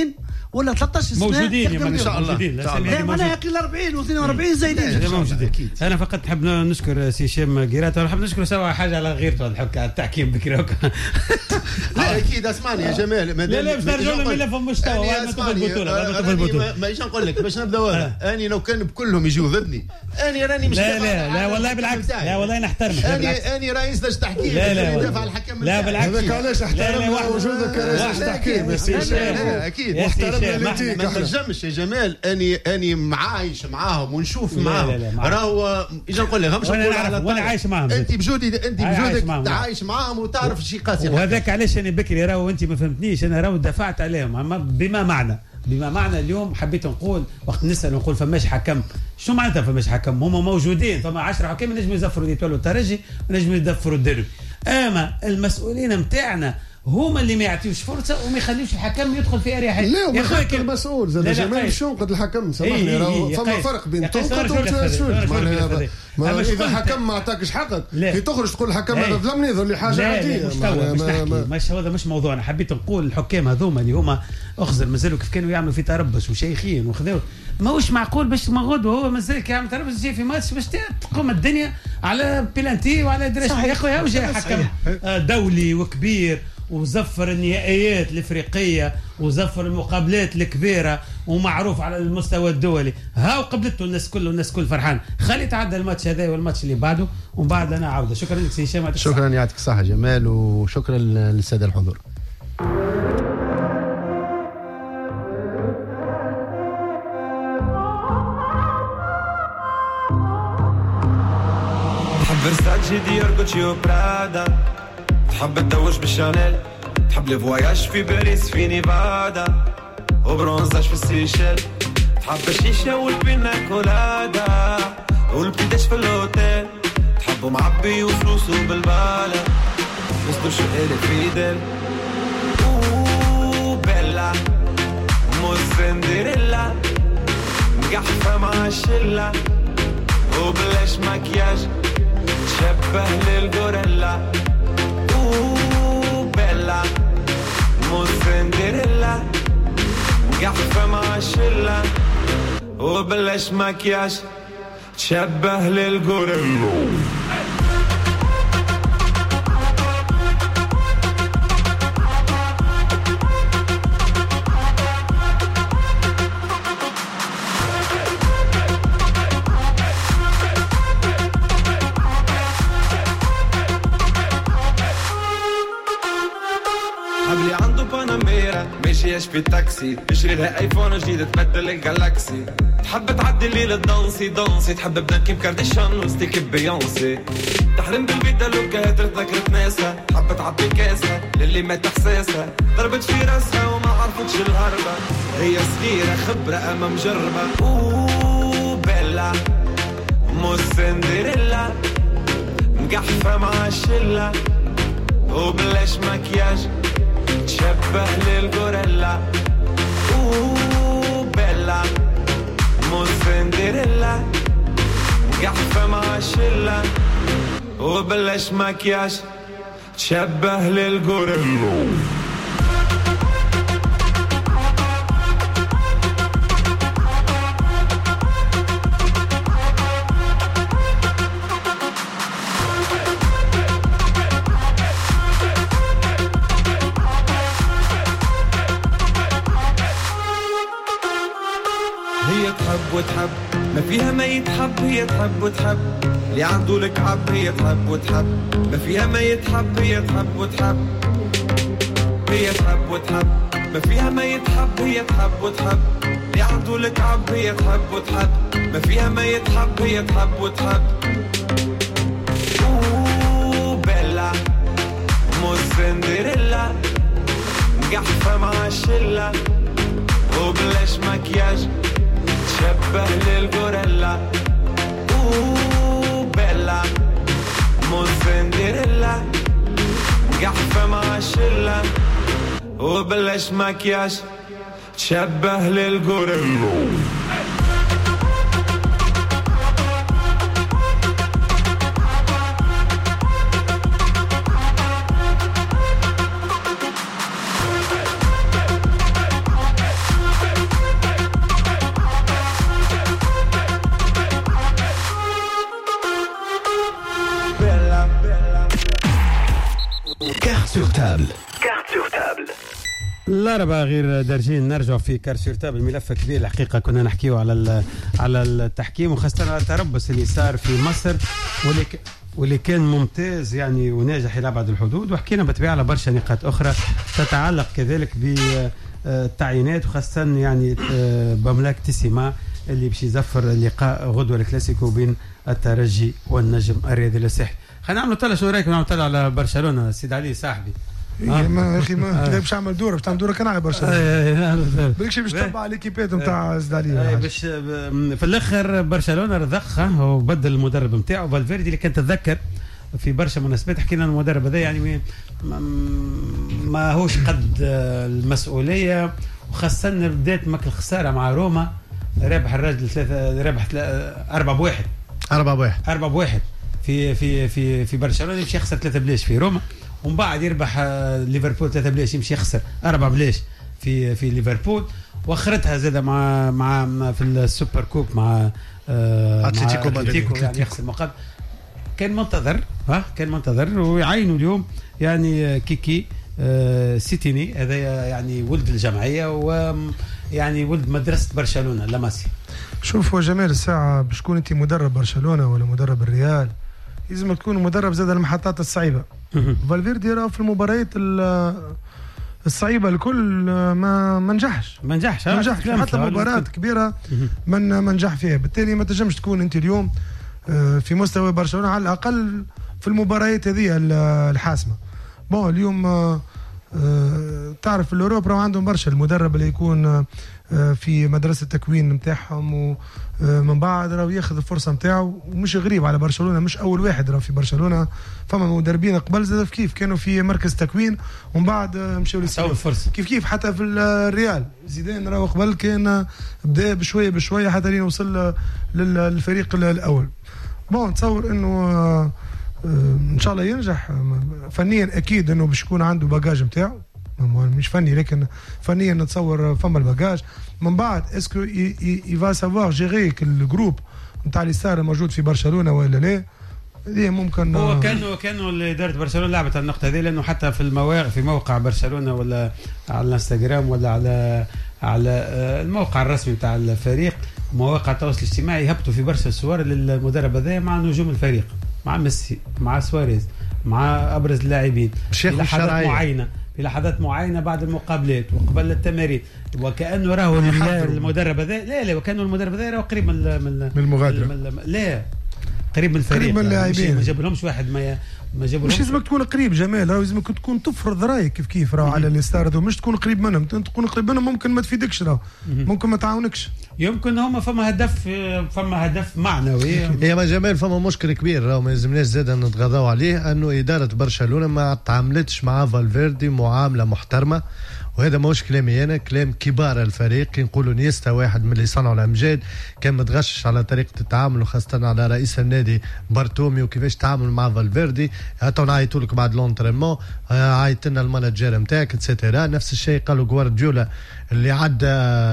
ولا ثلاثة عشر سنه موجودين ان شاء الله. لا معناها كل أربعين و اثنين وأربعين زايدين موجودين. انا فقط نحب نشكر سي هشام قيراته ونحب نشكر سوا حاجه على غيرته الحك على التحكيم بكري. لا اكيد اسمعني يا جمال. لا لا باش نرجعوا لهم ملفهم مستوى ما تاخذ البطوله. ما ايش نقول لك باش نبدا ولا اني لو كان بكلهم يجوا ضدني اني راني مش لا لا لا والله بالعكس لا والله نحترمك. اني اني رئيس لجنه تحكيم لا لا يدافع الحكم. لا بالعكس هذاك علاش احترمنا وجودك كرئيس تحكيم. اكيد واحترمنا ما تنجمش يا جمال اني اني معايش معاهم ونشوف معاهم. راهو ايش نقول لك وانا عايش معاهم. انت بجودي انت بجودك عايش معاهم وتعرف شي قاسي. وهذاك علاش انا بكري راهو انت ما فهمتنيش. انا راهو دفعت عليهم بما معنى بما معنى اليوم حبيت نقول وقت نسال نقول فماش حكم. شو معناتها فماش حكم؟ هما موجودين فما عشرة حكام نجموا يزفروا يتولوا الترجي ونجموا يدفروا الدربي. اما المسؤولين نتاعنا هما اللي ما يعطيوش فرصه وما يخليوش الحكم يدخل في اريحيه. لا وما حتى المسؤول زاد جمال شنقد الحكم سامحني راهو فما فرق بين تنقد وتسول. معناها اذا حكم ما عطاكش حقك كي تخرج تقول الحكم هذا ظلمني يظل لي حاجه عاديه. مش هذا مش موضوعنا. حبيت نقول الحكام هذوما اللي هما اخزر مازالوا كيف كانوا يعملوا في تربص وشيخين وخذوا ماهوش معقول باش ما غدوه هو مازال كيعمل تربص يجي في ماتش باش تقوم الدنيا على بلانتي وعلى دريش. يا خويا وجاي حكم دولي وكبير وزفر النهائيات الافريقيه وزفر المقابلات الكبيره ومعروف على المستوى الدولي. ها وقبلته الناس كل والناس كل فرحان. خلي تعدى الماتش هذا والماتش اللي بعده ومن بعد انا عوده. شكرا لك سي هشام. شكرا يعطيك الصحه جمال وشكرا للساده الحضور. تحب فرساتشي ديور جوتشي وبرادا. تحب تدوش بالشانيل. تحب لي فواياج في باريس في نيفادا وبرونزاج في السيشيل. تحب الشيشة والبينا كولادا والبيداش في الهوتيل. تحبو معبي وفلوسو بالبالة وسطو شقالي فيدل. اوووو بيلا موسندريلا مقحفة مع الشلة وبلاش مكياج تشبه للغوريلا. بيلا موسندريلا مقحفة مع الشلة وبلاش مكياج تشبه للغوريلا. ماشياش في التاكسي تشري لها ايفون جديد تبدل الجالاكسي. تحب تعدي الليل دانسي دانسي. تحب بنات كيم كارديشان وستيك بيونسي. تحلم بالبيتا لوكا تذكرت ناسها. تحب تعبي كاسها للي مات احساسها. ضربت في راسها وما عرفتش الهربة. هي صغيرة خبرة اما مجربة. اوووو بيلا موسندريلا مقحفة مع الشلة وبلاش مكياج تشبه للغوريلا. اوووو بيلا موسندريلا مقحفة مع الشلة وبلاش مكياج تشبه للغوريلا. وتحب ما فيها ما يتحب. هي تحب وتحب اللي عنده الكعب. هي تحب وتحب ما فيها ما يتحب. هي تحب وتحب هي تحب وتحب ما فيها ما يتحب. هي تحب وتحب اللي عنده الكعب. هي تحب وتحب ما فيها ما يتحب. هي تحب وتحب. اوووو بيلا موسندريلا مقحفة مع الشلة وبلاش مكياج تشبه للغوريلا. اوووو بيلا موسندريلا مقحفة مع الشلة وبلاش مكياج تشبه للغوريلا. Carte sur table. Carte sur table. الأربعة غير دارجين نرجع في كارسيرتاب الملف كبير الحقيقة كنا نحكيه على على التحكيم وخاصة على التربص اللي صار في مصر واللي واللي كان ممتاز يعني وناجح إلى أبعد الحدود وحكينا بالطبيعة على برشا نقاط أخرى تتعلق كذلك بالتعيينات وخاصة يعني بملاك تسيما اللي باش يزفر اللقاء غدوة الكلاسيكو بين الترجي والنجم الرياضي الساحلي. خلينا نعملوا طلع شو رايك نعملوا طلع على برشلونة سيد علي صاحبي. آه. ما يا اخي ما كذا باش نعمل دوره باش تعمل دوره كان على برشلونه بالكش باش تتبع ليكيبات نتاع زدالي باش في الاخر برشلونه رضخها وبدل المدرب نتاعو فالفيردي اللي كان تتذكر في برشا مناسبات حكينا المدرب هذا يعني ما هوش قد المسؤوليه وخاصه بدات ماكل خساره مع روما رابح الراجل ثلاثه رابح أربعة بواحد أربعة بواحد أربعة بواحد في في في في برشلونه يمشي يخسر ثلاثة بلاش في روما ومن بعد يربح ليفربول ثلاثة بلاش يمشي يخسر أربعة بلاش في في ليفربول واخرتها زاد مع مع في السوبر كوب مع اتلتيكو مدريد يعني يخسر مقابل كان منتظر ها كان منتظر ويعينوا اليوم يعني كيكي سيتيني هذا يعني ولد الجمعيه ويعني ولد مدرسه برشلونه لاماسي. شوف هو جمال الساعه باش تكون انت مدرب برشلونه ولا مدرب الريال لازم تكون مدرب زاد المحطات الصعيبه. فالفيردي راه في المباريات الصعيبه الكل ما ما نجحش ما نجحش ما نجحش حتى مباراه كبيره من ما نجح فيها بالتالي ما تنجمش تكون انت اليوم في مستوى برشلونه على الاقل في المباريات هذه الحاسمه. بون اليوم تعرف الاوروب راه عندهم برشا المدرب اللي يكون في مدرسه التكوين نتاعهم ومن بعد راه ياخذ الفرصه نتاعو ومش غريب على برشلونه مش اول واحد راه في برشلونه فما مدربين قبل زاد كيف كانوا في مركز تكوين ومن بعد مشاو للفرصه كيف كيف حتى في الريال زيدان راه قبل كان بدا بشويه بشويه حتى لين وصل للفريق الاول. بون نتصور انه ان شاء الله ينجح فنيا اكيد انه باش يكون عنده باجاج نتاعو مش فني لكن فنيا نتصور فما الباجاج من بعد اسكو يفا سافوار جيري الجروب نتاع اللي صار موجود في برشلونه ولا لا هذه ممكن هو كانوا كانوا اداره برشلونه لعبت على النقطه هذه لانه حتى في المواقع في موقع برشلونه ولا على الانستغرام ولا على على الموقع الرسمي نتاع الفريق مواقع التواصل الاجتماعي يهبطوا في برشا صور للمدرب هذا مع نجوم الفريق مع ميسي مع سواريز مع ابرز اللاعبين في لحظات معينه في لحظات معينه بعد المقابلات وقبل التمارين وكانه راهو المدرب هذا لا لا وكانه المدرب هذا راهو قريب من من المغادره لا قريب من الفريق قريب من اللاعبين ما جابلهمش واحد ما ما جابلهمش مش لازمك تكون قريب جمال راهو لازمك تكون تفرض رايك كيف كيف راهو على اللي صار مش تكون قريب منهم تكون قريب منهم ممكن ما تفيدكش راهو ممكن ما تعاونكش يمكن هما فما هدف فما هدف معنوي يا ما جمال فما مشكل كبير راهو ما يلزمناش زاد نتغاضوا عليه انه اداره برشلونه ما تعاملتش مع فالفيردي معامله محترمه وهذا ماهوش كلامي انا كلام كبار الفريق كي نقولوا نيستا واحد من اللي صنعوا الامجاد كان متغشش على طريقه التعامل وخاصه على رئيس النادي بارتوميو كيفاش تعامل مع فالفيردي حتى نعيطوا لك بعد لونترينمون عيط لنا المانجر نتاعك اتسيتيرا نفس الشيء قالوا غوارديولا اللي عدى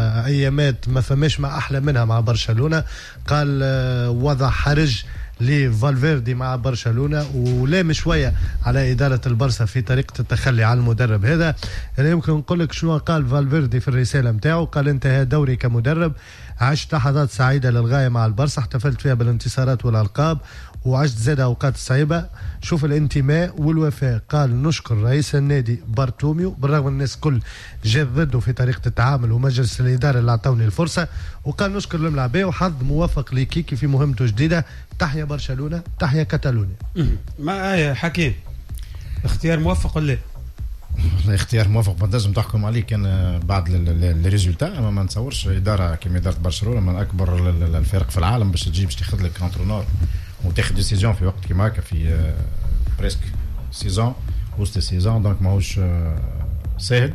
ايامات ما فماش ما احلى منها مع برشلونه قال وضع حرج لفالفيردي مع برشلونه ولام شويه على اداره البرسا في طريقه التخلي عن المدرب هذا. يعني يمكن نقول لك شنو قال فالفيردي في الرساله نتاعو قال انتهى دوري كمدرب عشت لحظات سعيده للغايه مع البرسا احتفلت فيها بالانتصارات والالقاب وعشت زاد اوقات صعيبه شوف الانتماء والوفاء. قال نشكر رئيس النادي بارتوميو بالرغم الناس كل جات ضده في طريقه التعامل ومجلس الاداره اللي اعطوني الفرصه وقال نشكر الملاعبيه وحظ موفق لكيكي في مهمته الجديده. تحيا برشلونه تحيا كاتالونيا. ما ايه حكيم اختيار موفق ولا والله اختيار موفق ما لازم تحكم عليه كان بعد الريزولتا ما نتصورش اداره كما اداره برشلونه من اكبر الفرق في العالم باش تجي باش تاخذ لك كونترونور وتاخذ ديسيزيون في وقت كيما هكا في بريسك سيزون وسط سيزون دونك ماهوش ساهل.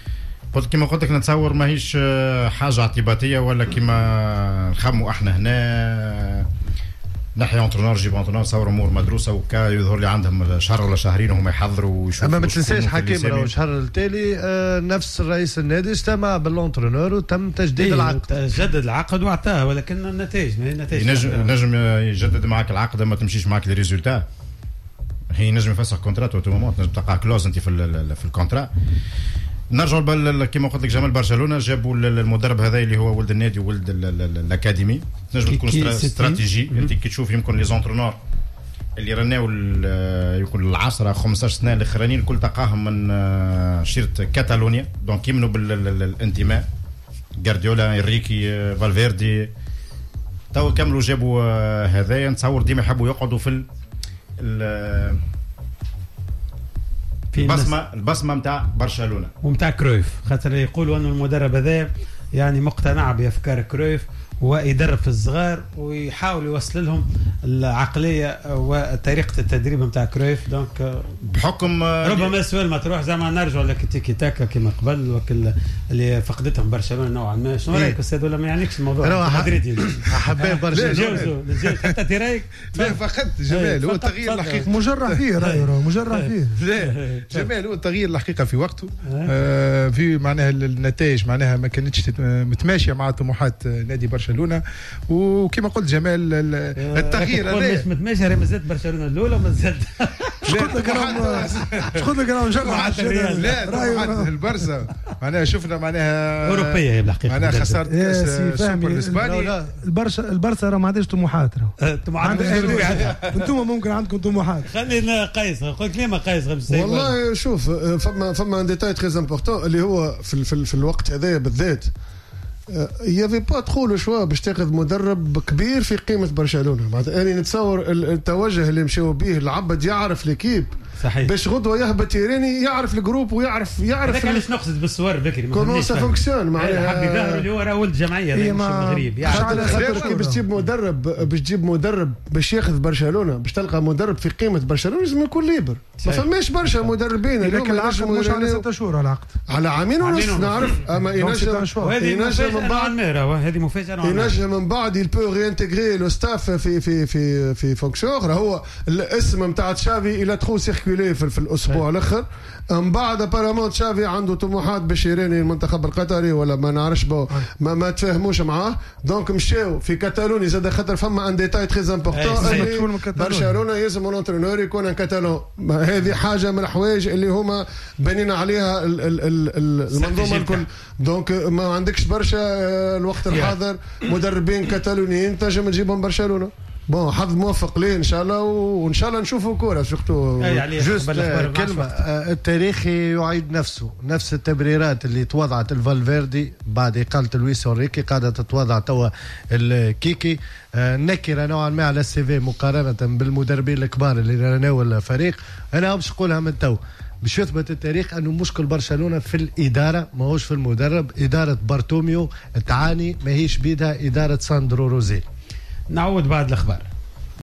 قلت كما قلت لك نتصور ماهيش حاجه اعتباطيه ولا كما نخموا احنا هنا نحيا اونترونور جيب اونترونور صور امور مدروسه وكا يظهر لي عندهم شهر ولا شهرين وهم يحضروا ويشوفوا. اما ما تنساش حكيم راهو الشهر التالي آه نفس رئيس النادي اجتمع بالونترونور وتم تجديد العقد. جدد العقد واعطاه ولكن النتائج ما هي النتائج نجم نجم يجدد معك العقد ما تمشيش معك الريزولتا هي نجم يفسخ كونترات تو مومون، نجم تلقى كلوز انت في في الكونترا. نرجعوا كما قلت لك جمال برشلونه جابوا المدرب هذا اللي هو ولد النادي وولد الاكاديمي، تنجم تكون استراتيجي. انت كي تشوف يمكن لي زونترونور اللي رناو يكون العشرة خمسطاش سنه الاخرانيين الكل تلقاهم من شيره كاتالونيا، دونك يمنوا بالانتماء. غارديولا، انريكي، فالفيردي، تو كملوا جابوا هذايا. نتصور ديما يحبوا يقعدوا في ال البصمه البصمه نتاع برشلونه ومتاع كرويف، خاطر يقولوا انه المدرب هذا يعني مقتنع بافكار كرويف ويدرب في الصغار ويحاول يوصل لهم العقليه وطريقه التدريب نتاع كرويف. دونك بحكم ربما السؤال ما تروح زعما نرجعوا لك تيكي تاكا كما قبل وكل اللي فقدتهم برشلونه نوعا ما. شنو رايك استاذ ولا ما يعنيكش الموضوع مدريدي؟ احباب برشلونه حتى رايك لا فقدت جمال هو التغيير الحقيقي مجرح فيه رايه مجرح فيه. لا جمال هو التغيير الحقيقه في وقته آه في معناها النتائج معناها ما كانتش متماشيه مع طموحات نادي برشلونه. وكما قلت جمال التغيير هذا مش متماشي راه مازالت برشلونه الاولى مازالت. شقول لك انا شقول لك انا نجرح لا البرسا معناها شفنا معناها اوروبيه بالحقيقه معناها خسرت السوبر الاسباني. البرشا البرسا راه ما عندهاش طموحات راه طموحات انتم ممكن عندكم طموحات. خلينا قيس قول كلمه قيس والله شوف فما فما ان ديتاي تري امبورطون اللي هو في, في, في الوقت هذايا بالذات يافي با ترو لو شوا باش تاخذ مدرب كبير في قيمه برشلونه. معناتها انا نتصور التوجه اللي مشاو به العبد يعرف ليكيب صحيح باش غدوه يهبط يراني يعرف الجروب ويعرف يعرف هذاك علاش نقصد بالصور بكري كومون سا فونكسيون. معناها حب يظهر اللي هو راه ولد جمعيه مش المغرب يعني خاطر باش تجيب مدرب باش تجيب مدرب باش ياخذ برشلونه باش تلقى مدرب في قيمه برشلونه لازم يكون ليبر. ما فماش برشا مدربين اليوم ينجموا مش على ستة شهور على العقد على عامين ونص نعرف اما ينجم ينجم من بعد هذه مفاجاه ينجم من بعد يلبو رينتيغري لو ستاف في في في في فونكسيون. هو الاسم نتاع تشافي الى ترو سيركولي في الاسبوع الاخر. من بعد ابارامون تشافي عنده طموحات باش يراني المنتخب القطري ولا ما نعرفش بو ما, ما تفاهموش معاه. دونك مشاو في كاتالوني زاد خاطر فما ان ديتاي تري امبورطون برشلونه يلزم الانترينور يكون كاتالون. هذه حاجه من الحوايج اللي هما بنينا عليها المنظومه الكل. دونك ما عندكش برشا الوقت الحاضر مدربين كاتالونيين تنجم تجيبهم برشلونه. بون حظ موفق ليه ان شاء الله وان شاء الله نشوفوا كوره سورتو. جوست كلمه التاريخ يعيد نفسه. نفس التبريرات اللي توضعت الفالفيردي بعد اقاله لويس اوريكي قاعده تتوضع توا الكيكي. نكره نوعا ما على السي في مقارنه بالمدربين الكبار اللي راناو الفريق. انا باش نقولها من تو باش يثبت التاريخ انه مشكل برشلونه في الاداره ماهوش في المدرب. اداره بارتوميو تعاني ماهيش بيدها اداره ساندرو روزي. نعود بعد الاخبار.